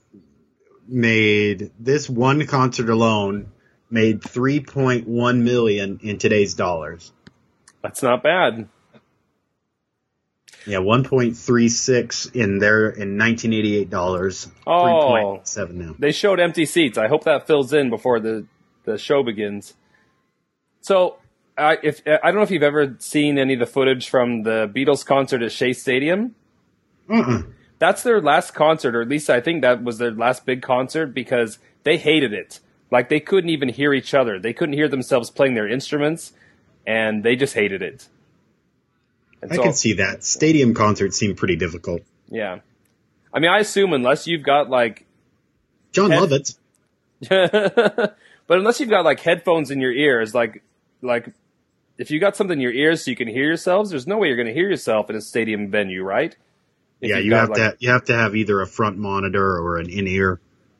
made this one concert alone made three point one million in today's dollars. That's not bad. Yeah, one point three six in their in nineteen eighty-eight dollars. Oh. three point seven now. They showed empty seats. I hope that fills in before the, the show begins. So, I if I don't know if you've ever seen any of the footage from the Beatles concert at Shea Stadium. Uh-uh. That's their last concert, or at least I think that was their last big concert, because they hated it. Like, they couldn't even hear each other. They couldn't hear themselves playing their instruments, and they just hated it. And I so, can see that. Stadium concerts seem pretty difficult. yeah. I mean, I assume unless you've got, like... John Head- Lovitz. But unless you've got, like, headphones in your ears, like, like if you got something in your ears so you can hear yourselves, there's no way you're going to hear yourself in a stadium venue, right? If Yeah, you've you got, have like- to you have to have either a front monitor or an in-ear.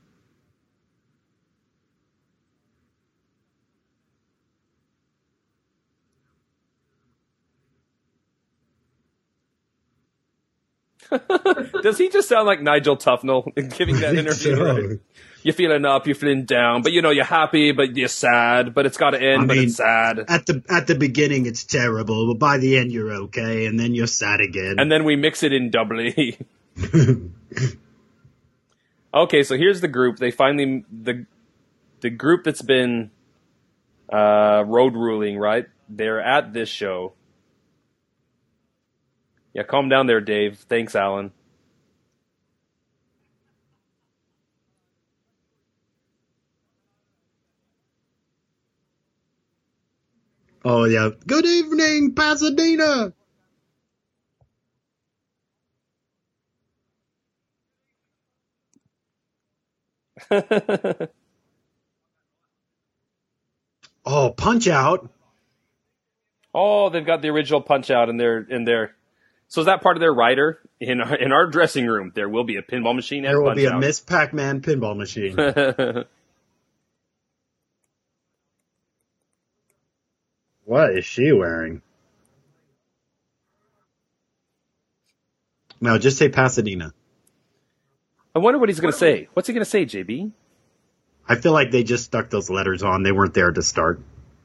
Does he just sound like Nigel Tufnell giving that I think interview? so. You're feeling up, you're feeling down, but you know you're happy, but you're sad, but it's got to end, I but mean, it's sad. At the at the beginning, it's terrible, but by the end, you're okay, and then you're sad again. And then we mix it in doubly. Okay, so here's the group. They finally the the group that's been uh, road ruling, right? They're at this show. Yeah, calm down there, Dave. Thanks, Alan. Oh yeah. Good evening, Pasadena. Oh, Punch Out. Oh, they've got the original Punch Out in their in their. So is that part of their rider in our, in our dressing room? There will be a pinball machine and There will Punch be a Out. Miss Pac-Man pinball machine. What is she wearing? No, just say Pasadena. I wonder what he's going to say. What's he going to say, J B? I feel like they just stuck those letters on. They weren't there to start.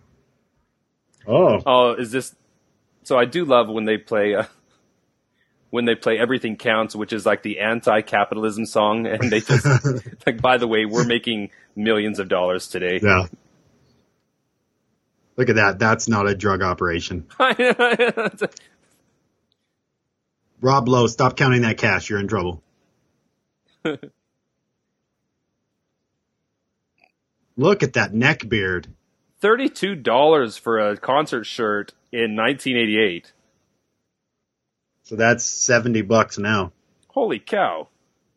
Oh. Oh, is this? So I do love when they play uh, when they play Everything Counts, which is like the anti-capitalism song, and they just like, by the way, we're making millions of dollars today. Yeah. Look at that. That's not a drug operation. Rob Lowe, stop counting that cash. You're in trouble. Look at that neck beard. Thirty-two dollars for a concert shirt in nineteen eighty-eight. So that's seventy bucks now. Holy cow!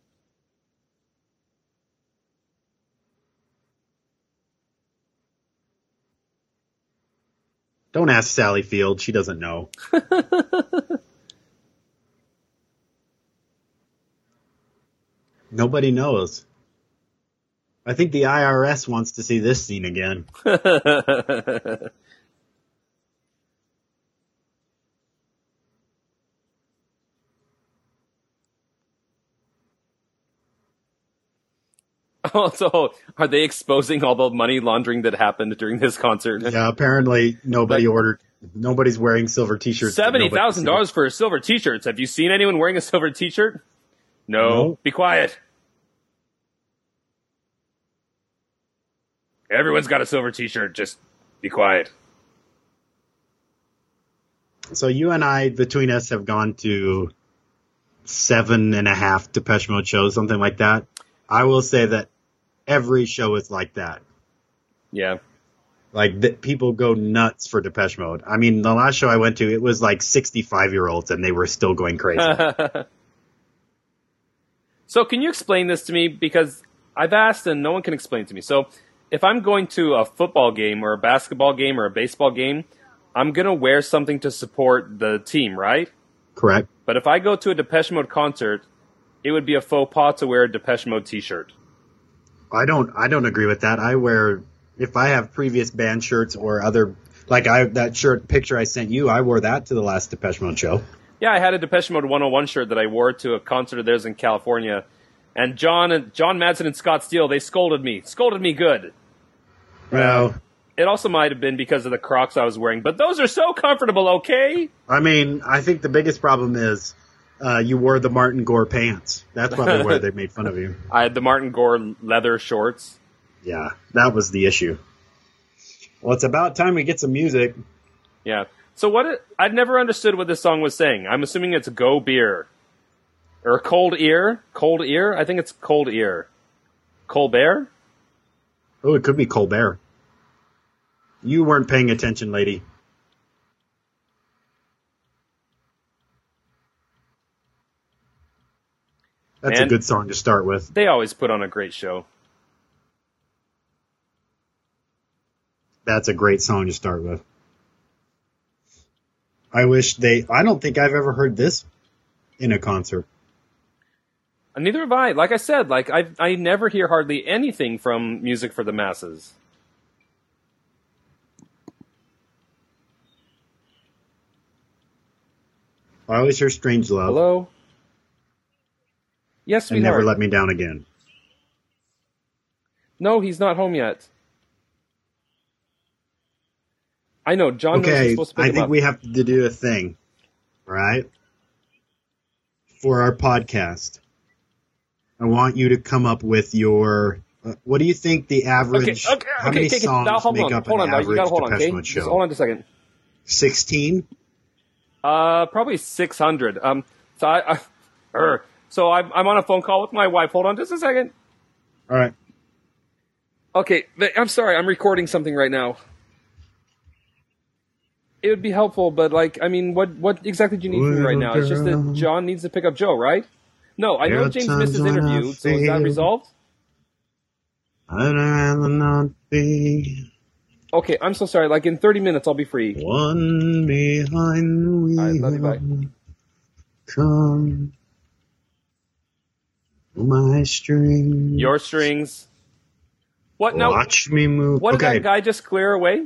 Don't ask Sally Field. She doesn't know. Nobody knows. I think the I R S wants to see this scene again. Oh, so are they exposing all the money laundering that happened during this concert? Yeah, apparently nobody Like- ordered. Nobody's wearing silver T-shirts. that Seventy nobody thousand can dollars for a silver T-shirt. Have you seen anyone wearing a silver T-shirt? No. No. Be quiet. Everyone's got a silver T-shirt. Just be quiet. So you and I, between us, have gone to seven and a half Depeche Mode shows, something like that. I will say that every show is like that. Yeah. Like, th- people go nuts for Depeche Mode. I mean, the last show I went to, it was like sixty-five-year-olds, and they were still going crazy. So can you explain this to me? Because I've asked, and no one can explain it to me. So if I'm going to a football game or a basketball game or a baseball game, I'm going to wear something to support the team, right? Correct. But if I go to a Depeche Mode concert, it would be a faux pas to wear a Depeche Mode t-shirt. I don't I don't agree with that. I wear, if I have previous band shirts or other, like I that shirt picture I sent you, I wore that to the last Depeche Mode show. Yeah, I had a Depeche Mode one oh one shirt that I wore to a concert of theirs in California. And John and John Madsen and Scott Steele, they scolded me. Scolded me good. Well, It also might have been because of the Crocs I was wearing, but those are so comfortable, okay? I mean, I think the biggest problem is uh, you wore the Martin Gore pants. That's probably where they made fun of you. I had the Martin Gore leather shorts. Yeah, that was the issue. Well, it's about time we get some music. Yeah. So what? It, I'd never understood what this song was saying. I'm assuming it's Go Beer. Or Cold Ear? Cold Ear? I think it's Cold Ear. Colbert? Oh, it could be Colbert. You weren't paying attention, lady. That's Man, a good song to start with. They always put on a great show. That's a great song to start with. I wish they... I don't think I've ever heard this in a concert. And neither have I. Like I said, like I I never hear hardly anything from Music for the Masses. I always hear Strange Love. Hello? Yes, And sweetheart. Never Let Me Down Again. No, he's not home yet. I know, John knows he's Okay, supposed to pick I him think up. we have to do a thing, right? For our podcast. I want you to come up with your... Uh, what do you think the average... Okay, okay, how okay, many okay, okay. songs Now, hold make on, up hold an on, now, you average gotta hold on, Depeche okay? Mode Just show? hold on just a second. sixteen? Uh, probably six hundred. Um, so I, I er, so I'm, I'm on a phone call with my wife. Hold on just a second. All right. Okay, th- I'm sorry, I'm recording something right now. It would be helpful, but like, I mean, what what exactly do you need from me right now? It's just that John needs to pick up Joe, right? No, I know There James are missed his times when I interview, so is that feel- resolved? I'd rather not be Okay, I'm so sorry. Like in thirty minutes, I'll be free. one behind the wheel. All right, love you, bye. Come to my string. Your strings. What now? Watch me move. What did okay, that guy just clear away?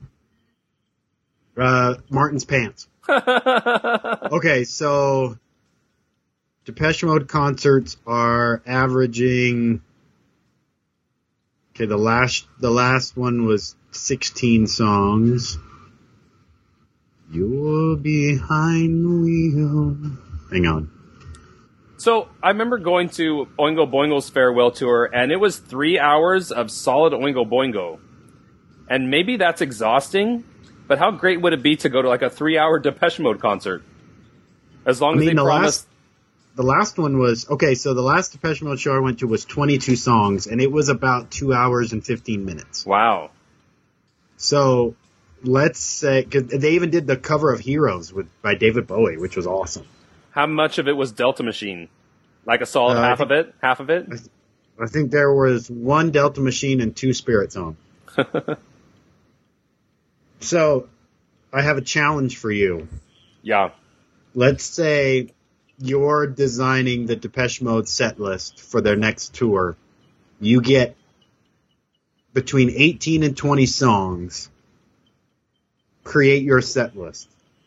uh, Martin's pants. Okay, so Depeche Mode concerts are averaging. Okay, the last the last one was sixteen songs. You're behind the wheel. Hang on. So I remember going to Oingo Boingo's farewell tour, and it was three hours of solid Oingo Boingo. And maybe that's exhausting, but how great would it be to go to like a three-hour Depeche Mode concert? As long I as mean, they the promise. last the last one was okay. So the last Depeche Mode show I went to was twenty-two songs, and it was about two hours and fifteen minutes. Wow. So let's say cause they even did the cover of Heroes with by David Bowie, which was awesome. How much of it was Delta Machine? Like a solid Uh, I half think- of it? Half of it? I think there was one Delta Machine and two Spirit songs. So I have a challenge for you. Yeah. Let's say you're designing the Depeche Mode set list for their next tour. You get between eighteen and twenty songs. Create your set list.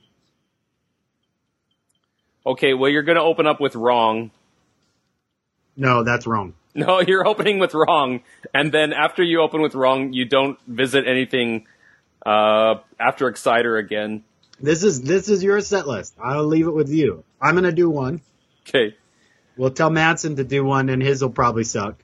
Okay, well, you're going to open up with Wrong. No, that's wrong. No, you're opening with Wrong, and then after you open with Wrong, you don't visit anything uh, after Exciter again. This is this is your set list. I'll leave it with you. I'm gonna do one. Okay. We'll tell Madsen to do one, and his will probably suck.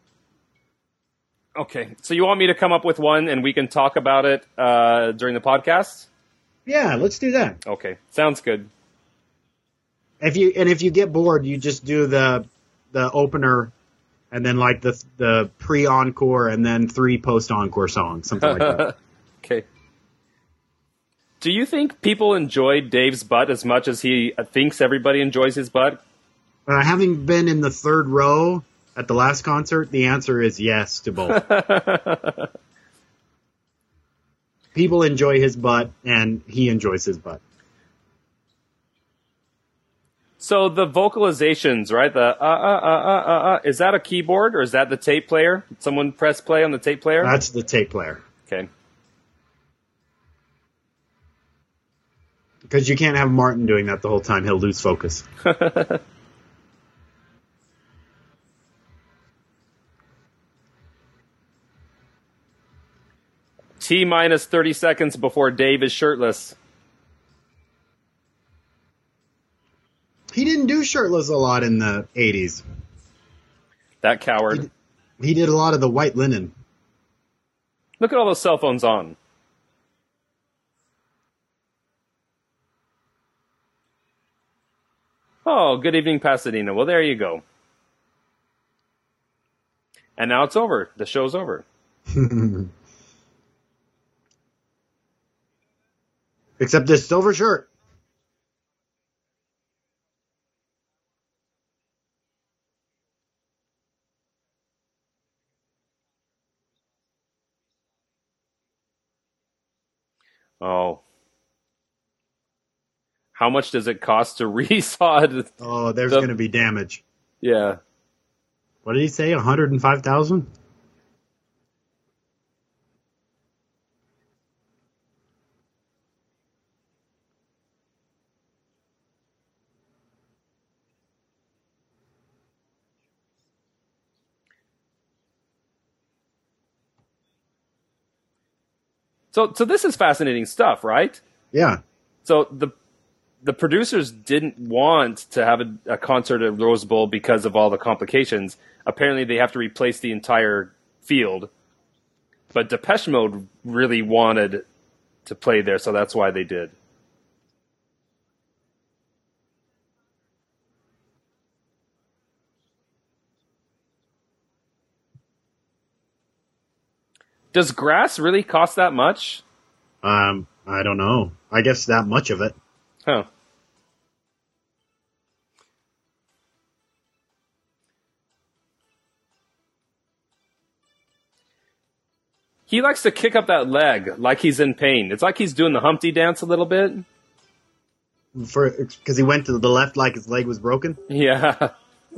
Okay, so you want me to come up with one, and we can talk about it uh, during the podcast? Yeah, let's do that. Okay, sounds good. If you and if you get bored, you just do the the opener, and then like the the pre encore, and then three post encore songs, something like that. Okay. Do you think people enjoy Dave's butt as much as he thinks everybody enjoys his butt? Uh, having been in the third row at the last concert, the answer is yes to both. People enjoy his butt, and he enjoys his butt. So the vocalizations, right? The uh uh uh uh uh, uh is that a keyboard or is that the tape player? Someone press play on the tape player? That's the tape player. Okay. Because you can't have Martin doing that the whole time. He'll lose focus. T minus thirty seconds before Dave is shirtless. He didn't do shirtless a lot in the eighties. That coward. He, he did a lot of the white linen. Look at all those cell phones on. Oh, good evening, Pasadena. Well, there you go. And now it's over. The show's over. Except this silver shirt. Oh. How much does it cost to resod? Oh, there's the- going to be damage. Yeah. What did he say? one hundred five thousand? So, so this is fascinating stuff, right? Yeah. So the the producers didn't want to have a, a concert at Rose Bowl because of all the complications. Apparently, they have to replace the entire field. But Depeche Mode really wanted to play there, so that's why they did. Does grass really cost that much? Um, I don't know. I guess that much of it. Huh. He likes to kick up that leg like he's in pain. It's like he's doing the Humpty dance a little bit. For because he went to the left like his leg was broken. Yeah.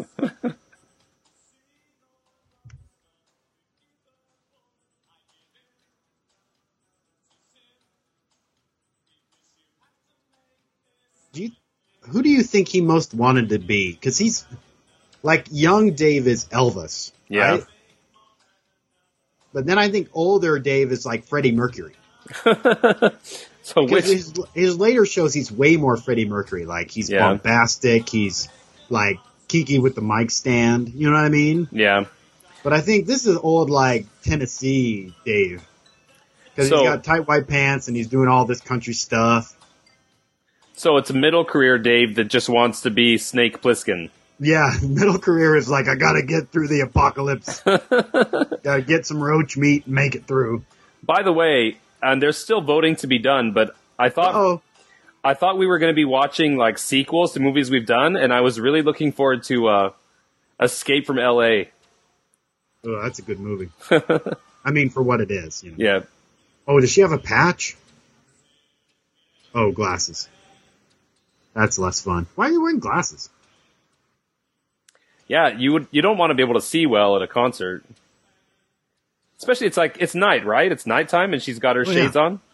Do you, who do you think he most wanted to be? Because he's like young Dave is Elvis, Yeah. right? But then I think older Dave is like Freddie Mercury. So which? Because his, his later shows, he's way more Freddie Mercury. Like he's Yeah. bombastic. He's like Kiki with the mic stand. You know what I mean? Yeah. But I think this is old like Tennessee Dave. Because So- he's got tight white pants and he's doing all this country stuff. So it's a middle career Dave that just wants to be Snake Plissken. Yeah, middle career is like, I gotta get through the apocalypse. Gotta get some roach meat and make it through. By the way, and there's still voting to be done, but I thought Oh, I thought we were going to be watching like sequels to movies we've done, and I was really looking forward to uh, Escape from L A. oh, that's a good movie. I mean, for what it is. You know. Yeah. Oh, does she have a patch? Oh, glasses. That's less fun. Why are you wearing glasses? Yeah, you would you don't want to be able to see well at a concert. Especially it's like it's night, right? It's nighttime and she's got her Oh, yeah. shades on.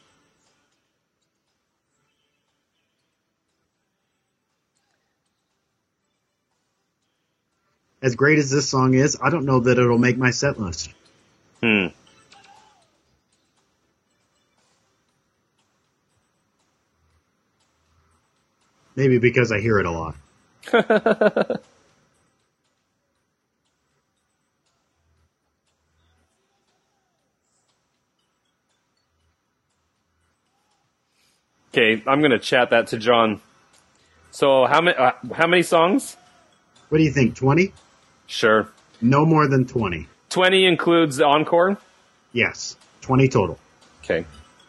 As great as this song is, I don't know that it'll make my set list. Hmm. Maybe because I hear it a lot. Okay, I'm gonna chat that to John. So how many? Uh, how many songs? What do you think? Twenty? Sure. No more than twenty. Twenty includes the encore. Yes, twenty total. Okay.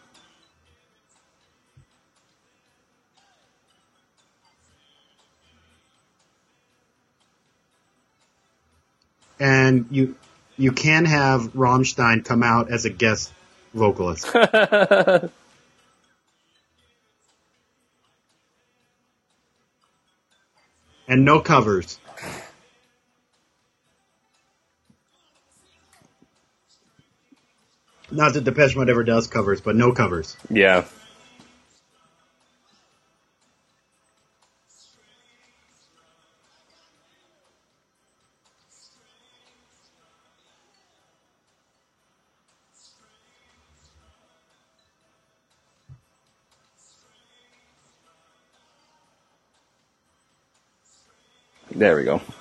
And you you can have Rammstein come out as a guest vocalist. And no covers. Not that Depeche Mode ever does covers, but no covers. Yeah. There we go.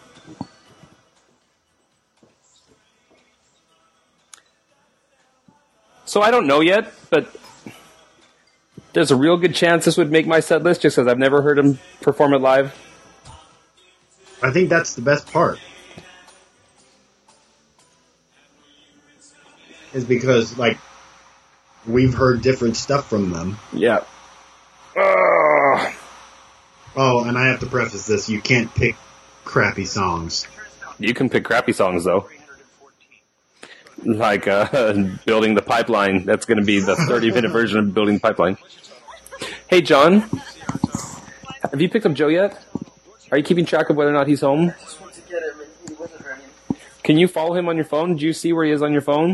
So I don't know yet, but there's a real good chance this would make my set list just because I've never heard him perform it live. I think that's the best part. Is because, like, we've heard different stuff from them. Yeah. Ugh. Oh, and I have to preface this, you can't pick crappy songs. You can pick crappy songs, though. Like uh, Building the Pipeline. That's going to be the thirty-minute version of Building the Pipeline. Hey, John. Have you picked up Joe yet? Are you keeping track of whether or not he's home? Can you follow him on your phone? Do you see where he is on your phone?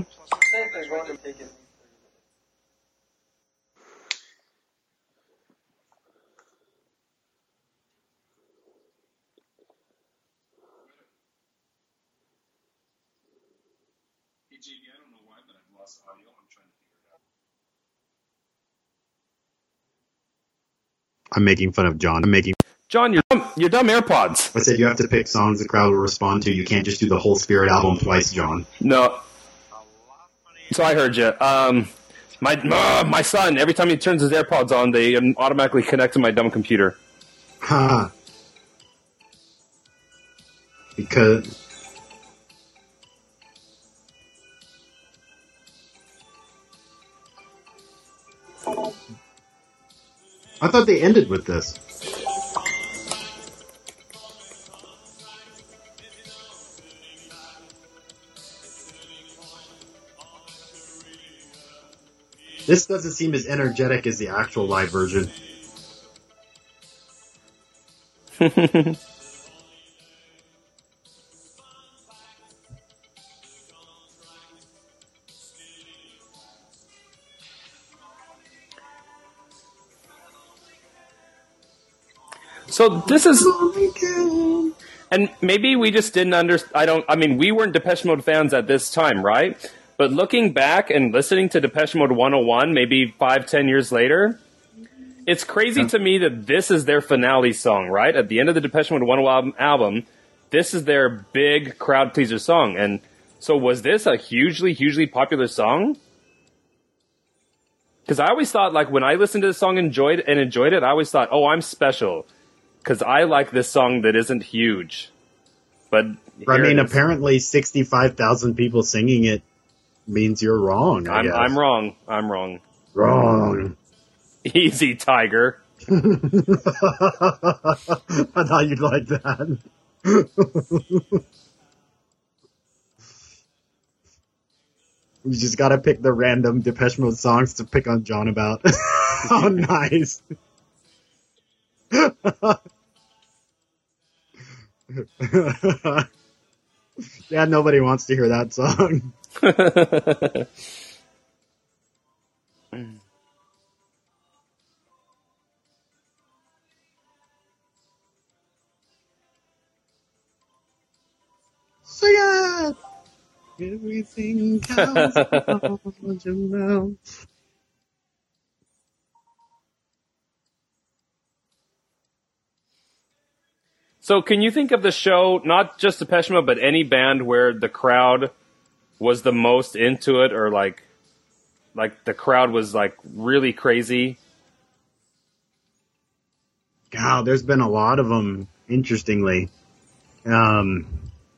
I'm making fun of John. I'm making. John, your dumb, your dumb AirPods. I said you have to pick songs the crowd will respond to. You can't just do the whole Spirit album twice, John. No. So I heard you. Um, my uh, my son, every time he turns his AirPods on, they automatically connect to my dumb computer. Ha. Because. I thought they ended with this. This doesn't seem as energetic as the actual live version. So this is, and maybe we just didn't understand. I don't. I mean, we weren't Depeche Mode fans at this time, right? But looking back and listening to Depeche Mode one oh one, maybe five, ten years later, it's crazy yeah. to me that this is their finale song, right? At the end of the Depeche Mode one oh one album, this is their big crowd pleaser song. And so was this a hugely, hugely popular song? Because I always thought, like, when I listened to the song enjoyed and enjoyed it, I always thought, oh, I'm special. Because I like this song that isn't huge. But I mean, apparently sixty-five thousand people singing it means you're wrong, I I'm, guess. I'm wrong. I'm wrong. Wrong. Easy, Tiger. I thought you'd like that. You just gotta pick the random Depeche Mode songs to pick on John about. Oh, nice. Yeah, nobody wants to hear that song. Sing it! Everything counts on your mouth. So can you think of the show, not just Depeche Mode, but any band where the crowd was the most into it, or like, like the crowd was like really crazy? God, there's been a lot of them. Interestingly, um,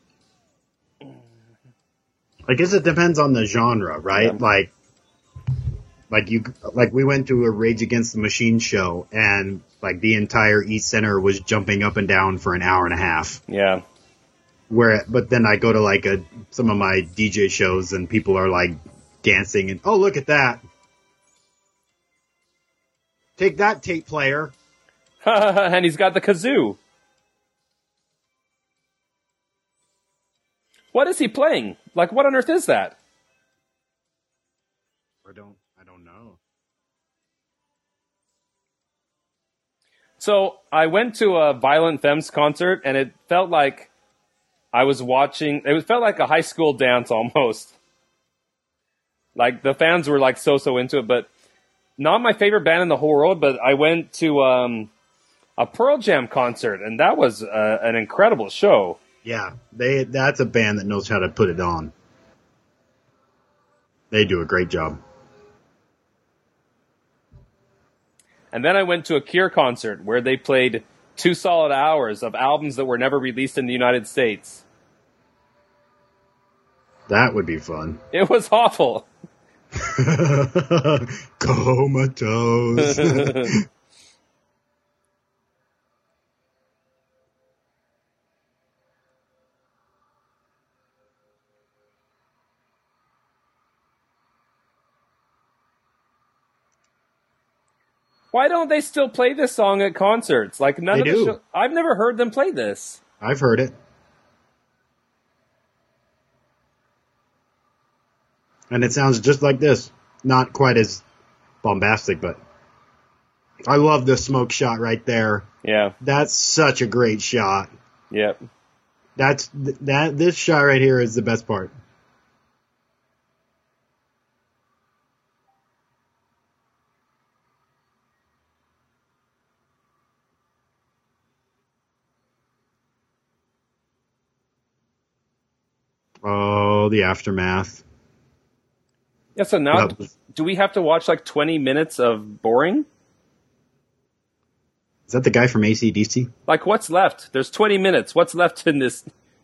I guess it depends on the genre, right? Yeah. Like, like you, like we went to a Rage Against the Machine show, and like the entire East Center was jumping up and down for an hour and a half. Yeah. Where, but then I go to like a some of my D J shows, and people are like dancing, and oh, look at that! Take that, tape player. And he's got the kazoo. What is he playing? Like, what on earth is that? I don't, I don't know. So I went to a Violent Femmes concert, and it felt like I was watching. It felt like a high school dance almost. Like the fans were like so so into it, but not my favorite band in the whole world. But I went to um, a Pearl Jam concert, and that was uh, an incredible show. Yeah, they that's a band that knows how to put it on. They do a great job. And then I went to a Cure concert where they played two solid hours of albums that were never released in the United States. That would be fun. It was awful. Comatose. Why don't they still play this song at concerts? Like none They of the do. show- I've never heard them play this. I've heard it. And it sounds just like this. Not quite as bombastic, but I love the smoke shot right there. Yeah. That's such a great shot. Yep. That's that this shot right here is the best part. Oh, the aftermath. Yeah, so now That was- do we have to watch like twenty minutes of boring? Is that the guy from A C D C? Like what's left? There's twenty minutes. What's left in this?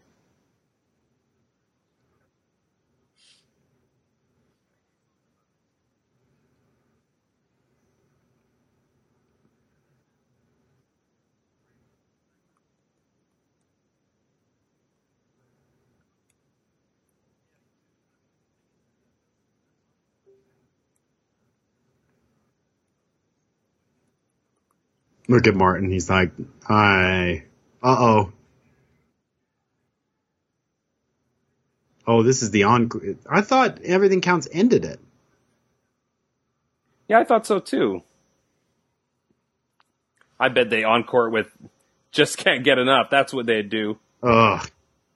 Look at Martin. He's like, hi. Uh-oh. Oh, this is the encore. I thought Everything Counts ended it. Yeah, I thought so too. I bet they encore it with Just Can't Get Enough. That's what they'd do. Ugh.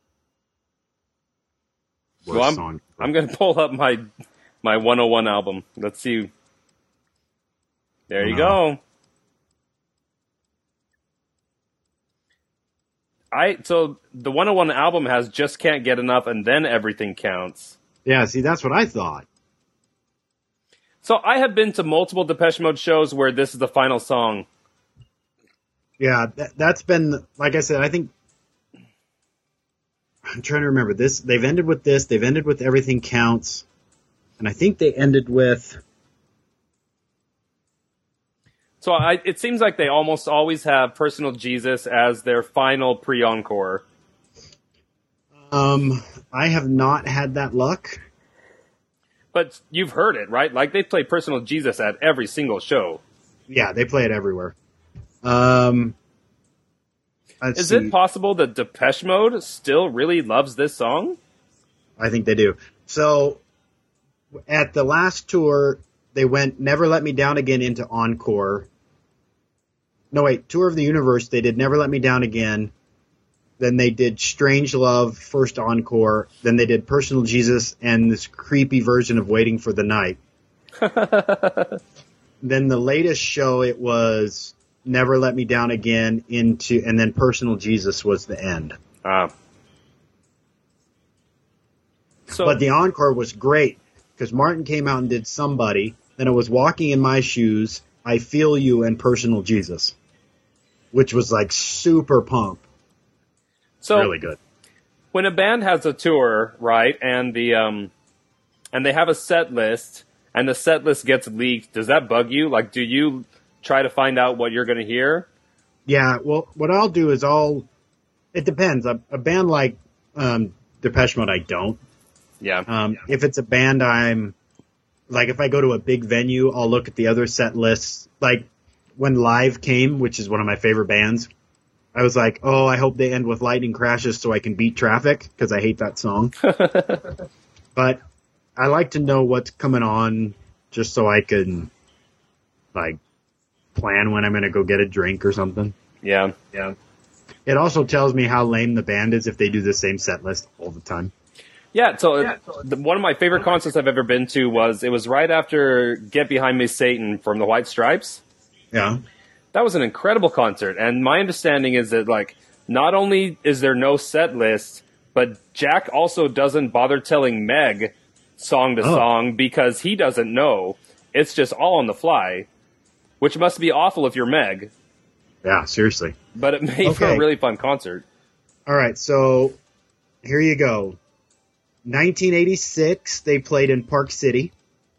Well, I'm, song. I'm going to pull up my my one oh one album. Let's see. There you Wow. go. I so the one oh one album has Just Can't Get Enough and then Everything Counts. Yeah, see, that's what I thought. So I have been to multiple Depeche Mode shows where this is the final song. Yeah, that, that's been, like I said, I think, I'm trying to remember this. They've ended with this. They've ended with Everything Counts. And I think they ended with, So I, it seems like they almost always have Personal Jesus as their final pre-encore. um, I have not had that luck. But you've heard it, right? Like they play Personal Jesus at every single show. Yeah, they play it everywhere. Um, let's Is see. it possible that Depeche Mode still really loves this song? I think they do. So, at the last tour, they went Never Let Me Down Again into Encore. No, wait, Tour of the Universe, they did Never Let Me Down Again. Then they did Strange Love, first Encore. Then they did Personal Jesus and this creepy version of Waiting for the Night. Then the latest show, it was Never Let Me Down Again into, and then Personal Jesus was the end. Ah. So, But the encore was great because Martin came out and did Somebody. Then it was Walking in My Shoes, I Feel You, and Personal Jesus. which was like super pump. So Really good. when a band has a tour, right, and the um, and they have a set list, and the set list gets leaked, does that bug you? Like, do you try to find out what you're going to hear? Yeah, well, what I'll do is I'll. It depends. A, a band like um, Depeche Mode, I don't. Yeah. Um, if it's a band I'm. Like, if I go to a big venue, I'll look at the other set lists. Like, when Live came, which is one of my favorite bands, I was like, oh, I hope they end with lightning crashes so I can beat traffic, because I hate that song. But I like to know what's coming on just so I can, like, plan when I'm going to go get a drink or something. Yeah. Yeah. It also tells me how lame the band is if they do the same set list all the time. Yeah, so yeah, so the, one of my favorite concerts I've ever been to was, it was right after Get Behind Me, Satan from the White Stripes. Yeah. That was an incredible concert, and my understanding is that, like, not only is there no set list, but Jack also doesn't bother telling Meg song to Oh. song because he doesn't know. It's just all on the fly, which must be awful if you're Meg, Yeah, seriously. but it made for a Okay. really fun concert. All right, so here you go. nineteen eighty-six, they played in Park City.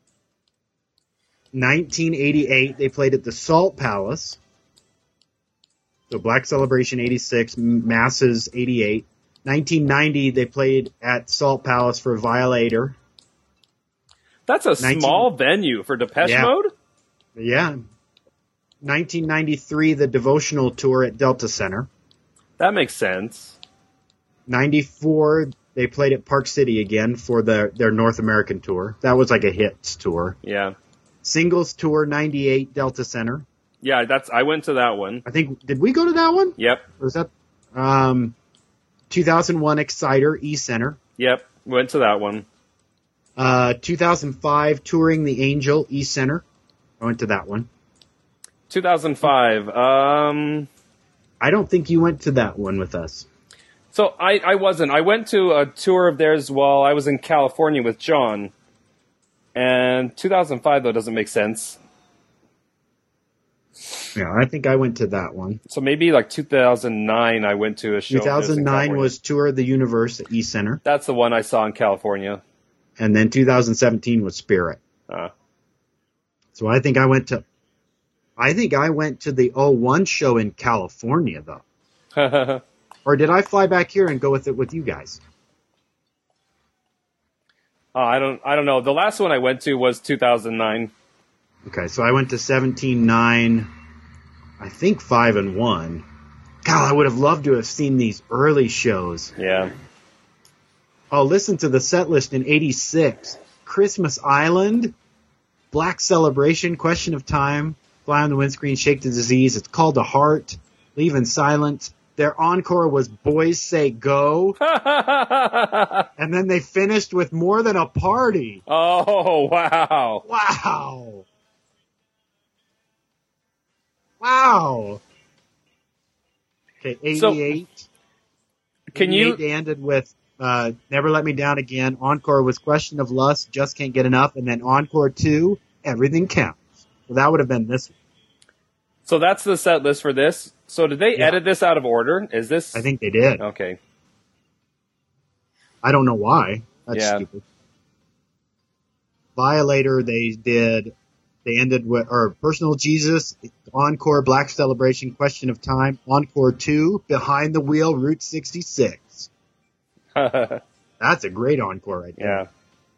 nineteen eighty-eight, they played at the Salt Palace. So Black Celebration eighty-six, Masses eighty-eight. nineteen ninety, they played at Salt Palace for Violator. That's a nineteen small venue for Depeche Yeah. Mode? Yeah. nineteen ninety-three, the Devotional Tour at Delta Center. That makes sense. ninety-four, they played at Park City again for the, their North American tour. That was like a hits tour. Yeah. Singles Tour ninety-eight, Delta Center. Yeah, that's. I went to that one. I think, did we go to that one? Yep. Or was that um, two thousand one Exciter, E Center. Yep. Went to that one. Uh, two thousand five Touring the Angel, E Center. I went to that one. two thousand five. Um, I don't think you went to that one with us. so I, I wasn't. I went to a tour of theirs while I was in California with John. And two thousand five, though, doesn't make sense. Yeah, I think I went to that one. So maybe like two thousand nine, I went to a show. of theirs in two thousand nine California. was Tour of the Universe at E Center. That's the one I saw in California. And then two thousand seventeen was Spirit. Uh, So I think I went to, I think I went to the oh one show in California, though. oh, Or did I fly back here and go with it with you guys? I don't. I don't know. The last one I went to was two thousand nine. Okay, so I went to seventeen nine, I think five and one. God, I would have loved to have seen these early shows. Yeah. Oh, listen to the set list in eighty-six. Christmas Island, Black Celebration, Question of Time, Fly on the Windscreen, Shake the Disease, It's Called a Heart, Leave in Silence. Their encore was Boys Say Go. And then they finished with More Than a Party. Oh, wow. Wow. Wow. Okay, eighty-eight. Can you... eighty-eight, they ended with uh, Never Let Me Down Again. Encore was Question of Lust, Just Can't Get Enough. And then Encore two, Everything Counts. So that would have been this one. So that's the set list for this. So did they Yeah. edit this out of order? Is this... I think they did. Okay. I don't know why. That's Yeah. stupid. Violator, they did, they ended with, or Personal Jesus, Encore, Black Celebration, Question of Time, Encore two, Behind the Wheel, Route sixty-six. yeah. That's a great encore right there.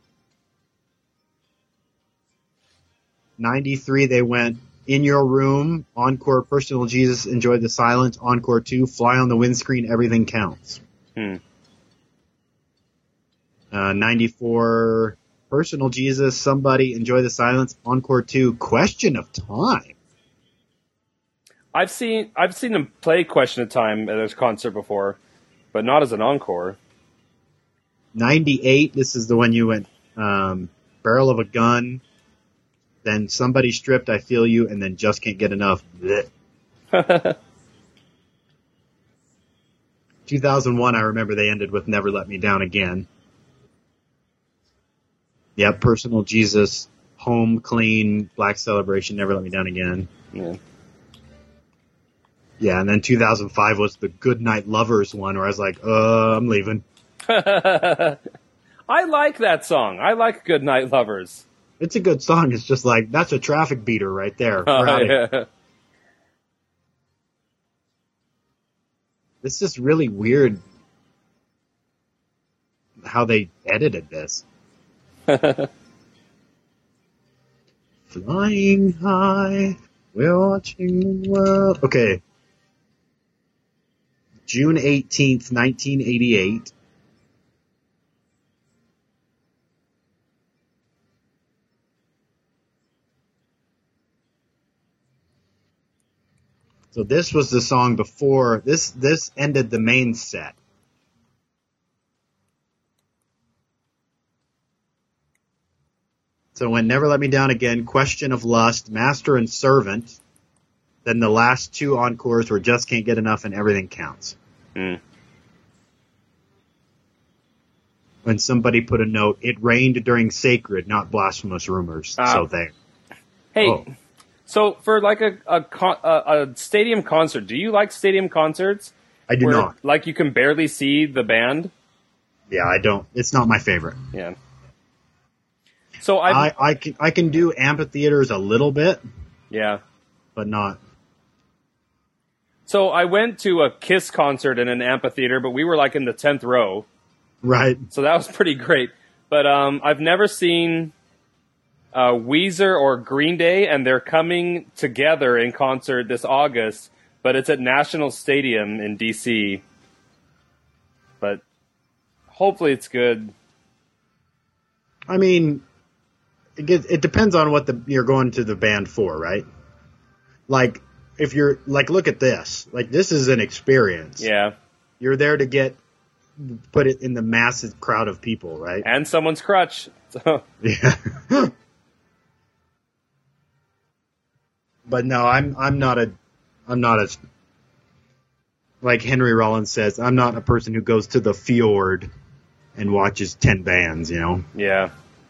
ninety-three, they went In Your Room, Encore, Personal Jesus, Enjoy the Silence, Encore two, Fly on the Windscreen, Everything Counts. Hmm. Uh, ninety-four, Personal Jesus, Somebody, Enjoy the Silence, Encore two, Question of Time. I've seen I've seen them play Question of Time at a concert before, but not as an encore. ninety-eight, this is the one you went, um, Barrel of a Gun, then Somebody Stripped, I Feel You, and then Just Can't Get Enough. Blech. two thousand one, I remember they ended with Never Let Me Down Again. Yep, Personal Jesus, Home, Clean, Black Celebration, Never Let Me Down Again. Yeah. Yeah, and then two thousand five was the Goodnight Lovers one, where I was like, uh, I'm leaving. I like that song. I like Goodnight Lovers. It's a good song. It's just like, that's a traffic beater right there. We're Oh, outta here. yeah. It's just really weird how they edited this. Flying high, we're watching the world. Okay. June eighteenth, nineteen eighty-eight. So this was the song before, this, this ended the main set. So when Never Let Me Down Again, Question of Lust, Master and Servant, then the last two encores were Just Can't Get Enough and Everything Counts. Mm. When somebody put a note, it rained during Sacred, not Blasphemous Rumors. Ah. So there. Hey, Oh. so for like a a, con- a a stadium concert, do you like stadium concerts? I do where, not. Like you can barely see the band? Yeah, I don't. It's not my favorite. Yeah. So I've, I, I, can, I can do amphitheaters a little bit, yeah. but not. So I went to a Kiss concert in an amphitheater, but we were like in the tenth row. Right. So that was pretty great. But um, I've never seen uh, Weezer or Green Day, and they're coming together in concert this August, but it's at National Stadium in D C. But hopefully it's good. I mean, it, gets, it depends on what the you're going to the band for, right? Like, if you're, like, look at this. Like, this is an experience. Yeah. You're there to get, put it in the massive crowd of people, right? And someone's crutch. So, Yeah. But no, I'm I'm not a I'm not a like Henry Rollins says, I'm not a person who goes to the fjord and watches ten bands, you know. yeah.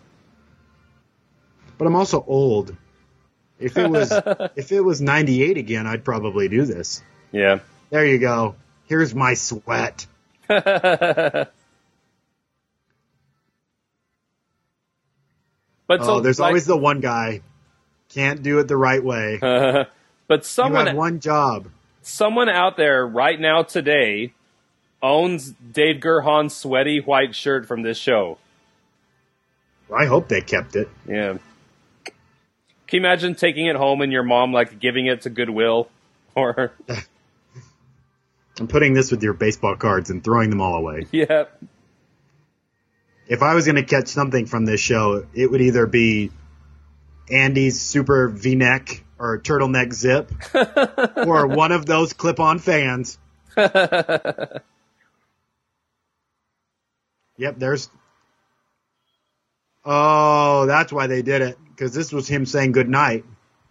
But I'm also old. If it was if it was ninety-eight again, I'd probably do this. Yeah. There you go. Here's my sweat. But so, Oh, there's like, always the one guy can't do it the right way. but You someone have one job. someone out there right now today owns Dave Gerhan's sweaty white shirt from this show. I hope they kept it. Yeah. Can you imagine taking it home and your mom like giving it to Goodwill? Or I'm putting this with your baseball cards and throwing them all away. yeah. If I was going to catch something from this show, it would either be Andy's super V-neck or turtleneck zip or one of those clip-on fans. Yep, there's... Oh, that's why they did it, because this was him saying goodnight.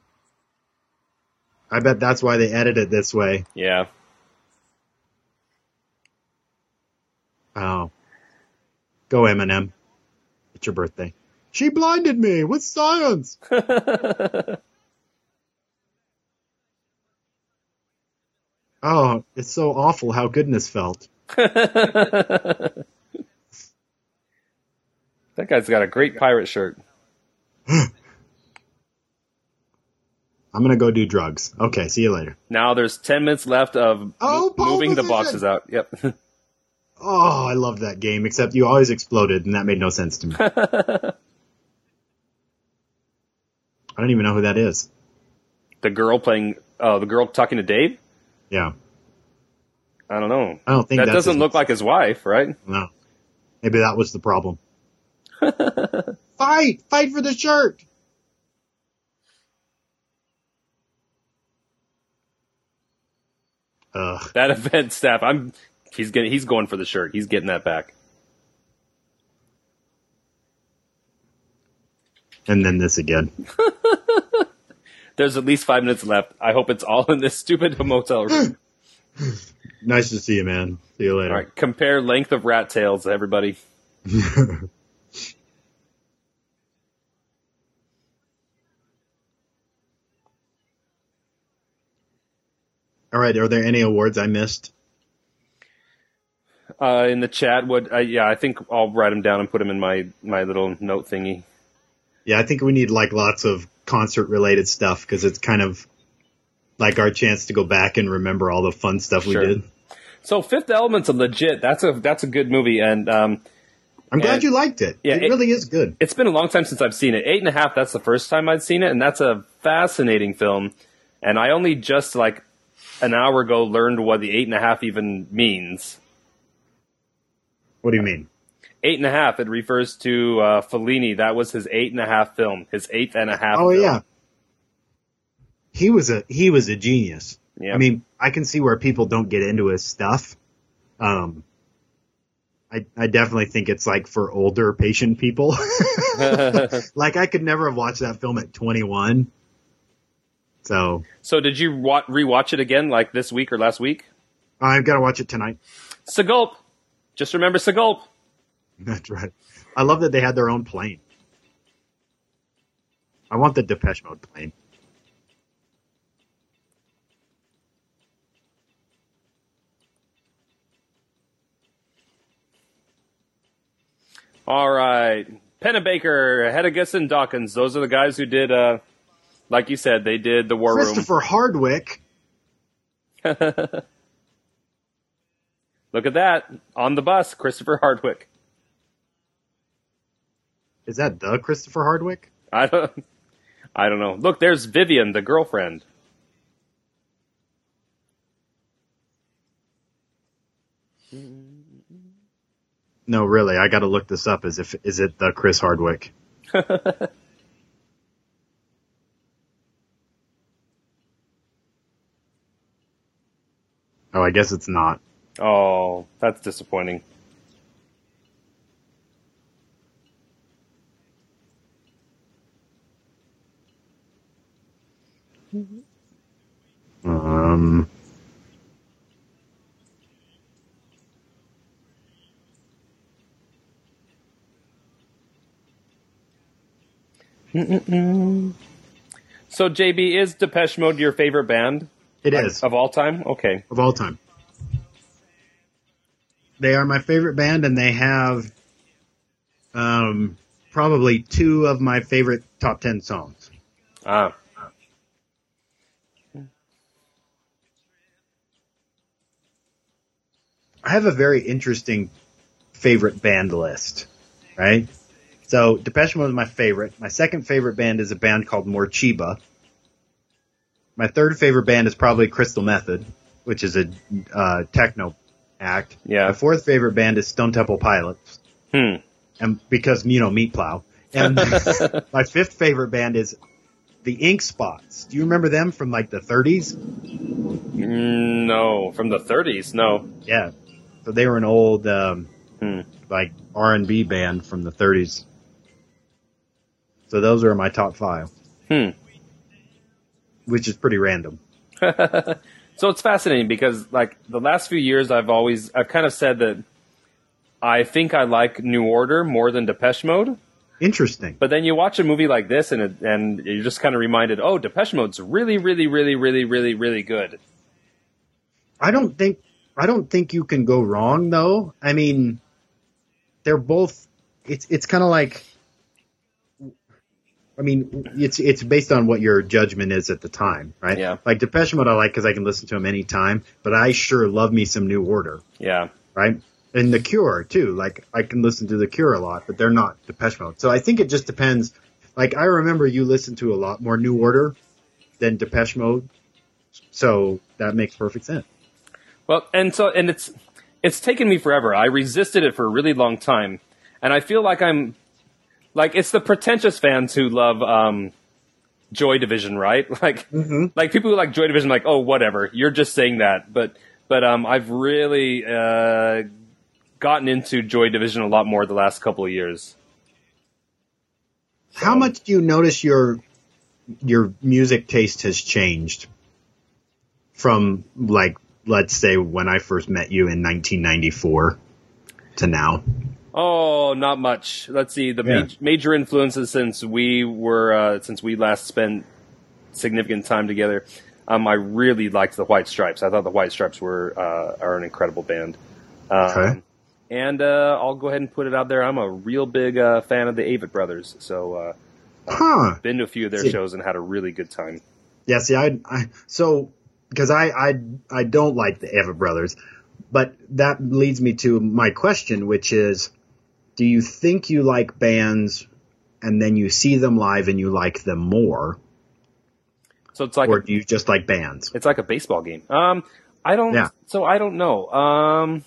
I bet that's why they edited it this way. Yeah. Oh. Go, Eminem. It's your birthday. She blinded me with science. Oh, it's so awful how goodness felt. That guy's got a great pirate shirt. I'm going to go do drugs. Okay, see you later. Now there's ten minutes left of Oh, mo- pole moving the position! boxes out. Yep. Oh, I love that game, except you always exploded, and that made no sense to me. I don't even know who that is. The girl playing, uh, the girl talking to Dave? Yeah. I don't know. I don't think That that's doesn't his- look like his wife, right? No. Maybe that was the problem. Fight! Fight for the shirt! Ugh. That event staff, I'm, he's getting, he's going for the shirt. He's getting that back. And then this again. There's at least five minutes left. I hope it's all in this stupid motel room. Nice to see you, man. See you later. All right, compare length of rat tails, everybody. All right. Are there any awards I missed? Uh, in the chat, what? Uh, yeah, I think I'll write them down and put them in my, my little note thingy. Yeah, I think we need like lots of concert related stuff because it's kind of like our chance to go back and remember all the fun stuff Sure. we did. So Fifth Element's a legit. That's a that's a good movie, and um, I'm glad And- you liked it. Yeah, it, it- really is good. it's been a long time since I've seen it. Eight and a half. That's the first time I'd seen it, and that's a fascinating film. And I only just like an hour ago learned what the eight and a half even means. What do you mean? Eight and a half. It refers to uh, Fellini. That was his eight and a half film. His eighth and a half. Oh film. yeah, he was a he was a genius. Yeah. I mean, I can see where people don't get into his stuff. Um, I I definitely think it's like for older patient people. Like I could never have watched that film at twenty-one. So So did you wa- rewatch it again, like this week or last week? I've got to watch it tonight. Segulp. Just remember Segulp. That's right. I love that they had their own plane. I want the Depeche Mode plane. All right. Pennebaker, Hedges, and Dawkins. Those are the guys who did, uh, like you said, they did The War Room. Christopher Hardwick. Look at that. On the bus, Christopher Hardwick. Is that the Christopher Hardwick? I don't, I don't know. Look, there's Vivian, the girlfriend. No, really. I got to look this up. As if is it the Chris Hardwick? Oh, I guess it's not. Oh, that's disappointing. Um. So, J B, is Depeche Mode your favorite band? It Like, is Of all time? Okay. of all time. They are my favorite band, and they have um, probably two of my favorite top ten songs. Ah. I have a very interesting favorite band list, right? So Depeche Mode is my favorite. My second favorite band is a band called Morcheeba. My third favorite band is probably Crystal Method, which is a uh, techno act. Yeah. My fourth favorite band is Stone Temple Pilots, Hmm. and because you know Meat Plow. And my fifth favorite band is the Ink Spots. Do you remember them from like the thirties? Mm, no. From the thirties? No. Yeah. So they were an old um, Hmm. like R and B band from the thirties. So those are my top five, Hmm. which is pretty random. So it's fascinating because, like, the last few years, I've always, I've kind of said that I think I like New Order more than Depeche Mode. Interesting. But then you watch a movie like this, and it, and you're just kind of reminded, oh, Depeche Mode's really, really, really, really, really, really good. I don't think I don't think you can go wrong though. I mean, they're both. It's it's kind of like. I mean, it's it's based on what your judgment is at the time, right? Yeah. Like Depeche Mode, I like because I can listen to them anytime. But I sure love me some New Order, Yeah. right? And The Cure too. Like I can listen to The Cure a lot, but they're not Depeche Mode. So I think it just depends. Like I remember you listened to a lot more New Order than Depeche Mode, so that makes perfect sense. Well, and so, and it's, it's taken me forever. I resisted it for a really long time. And I feel like I'm, like, it's the pretentious fans who love, um, Joy Division, right? Like, like people who like Joy Division, like, oh, whatever, you're just saying that. But, but, um, I've really, uh, gotten into Joy Division a lot more the last couple of years. How much do you notice your your music taste has changed from, like, let's say when I first met you in nineteen ninety-four to now? Oh, not much. Let's see. The Yeah. ma- major influences since we were uh, since we last spent significant time together. Um, I really liked the White Stripes. I thought the White Stripes were uh, are an incredible band. Um, Okay. And uh, I'll go ahead and put it out there. I'm a real big uh, fan of the Avett Brothers. So uh, Huh. been to a few of their See- shows and had a really good time. Yeah, see, I, I so because I, I I don't like the Avett Brothers, but that leads me to my question, which is, do you think you like bands and then you see them live and you like them more, So it's like or a, do you just like bands? it's like a baseball game. Um, I don't. Yeah. So I don't know. Um,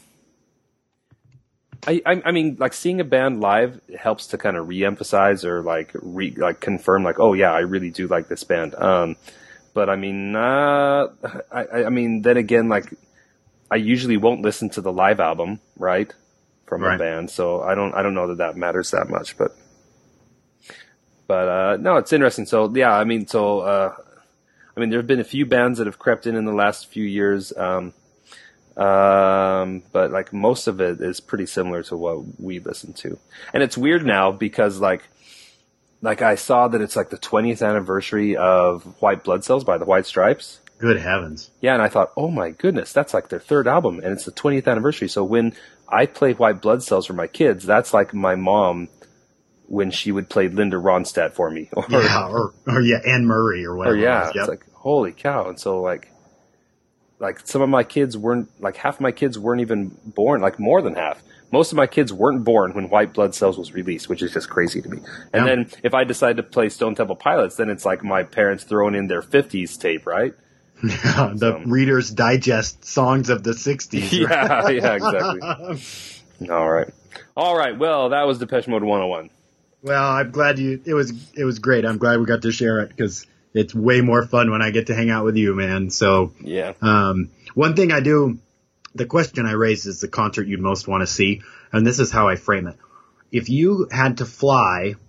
I, I I mean, like seeing a band live helps to kind of re-emphasize or like re like confirm like, oh yeah, I really do like this band. Um, but I mean, uh, I I mean, then again, like I usually won't listen to the live album, right, from Right. a band. So I don't I don't know that that matters that much, but but uh, no, it's interesting. So yeah, I mean, so uh, I mean, there have been a few bands that have crept in in the last few years. Um, Um, but like most of it is pretty similar to what we listen to. And it's weird now because like, like I saw that it's like the twentieth anniversary of White Blood Cells by the White Stripes. Good heavens! Yeah. And I thought, oh my goodness, that's like their third album and it's the twentieth anniversary. So when I play White Blood Cells for my kids, that's like my mom when she would play Linda Ronstadt for me. Or, Yeah, or or yeah, Anne Murray or or whatever. yeah, it was. Yep. it's like, holy cow. And so like, like some of my kids weren't, like half of my kids weren't even born, like more than half. Most of my kids weren't born when White Blood Cells was released, which is just crazy to me. And Yeah. then if I decide to play Stone Temple Pilots, then it's like my parents throwing in their fifties tape, right? Yeah, the So- Reader's Digest songs of the sixties. Yeah, yeah, exactly. All right. All right. Well, that was Depeche Mode one oh one. Well, I'm glad you. It was it was great. I'm glad we got to share it because it's way more fun when I get to hang out with you, man. So, Yeah. um, one thing I do, the question I raised is the concert you'd most want to see, and this is how I frame it. If you had to fly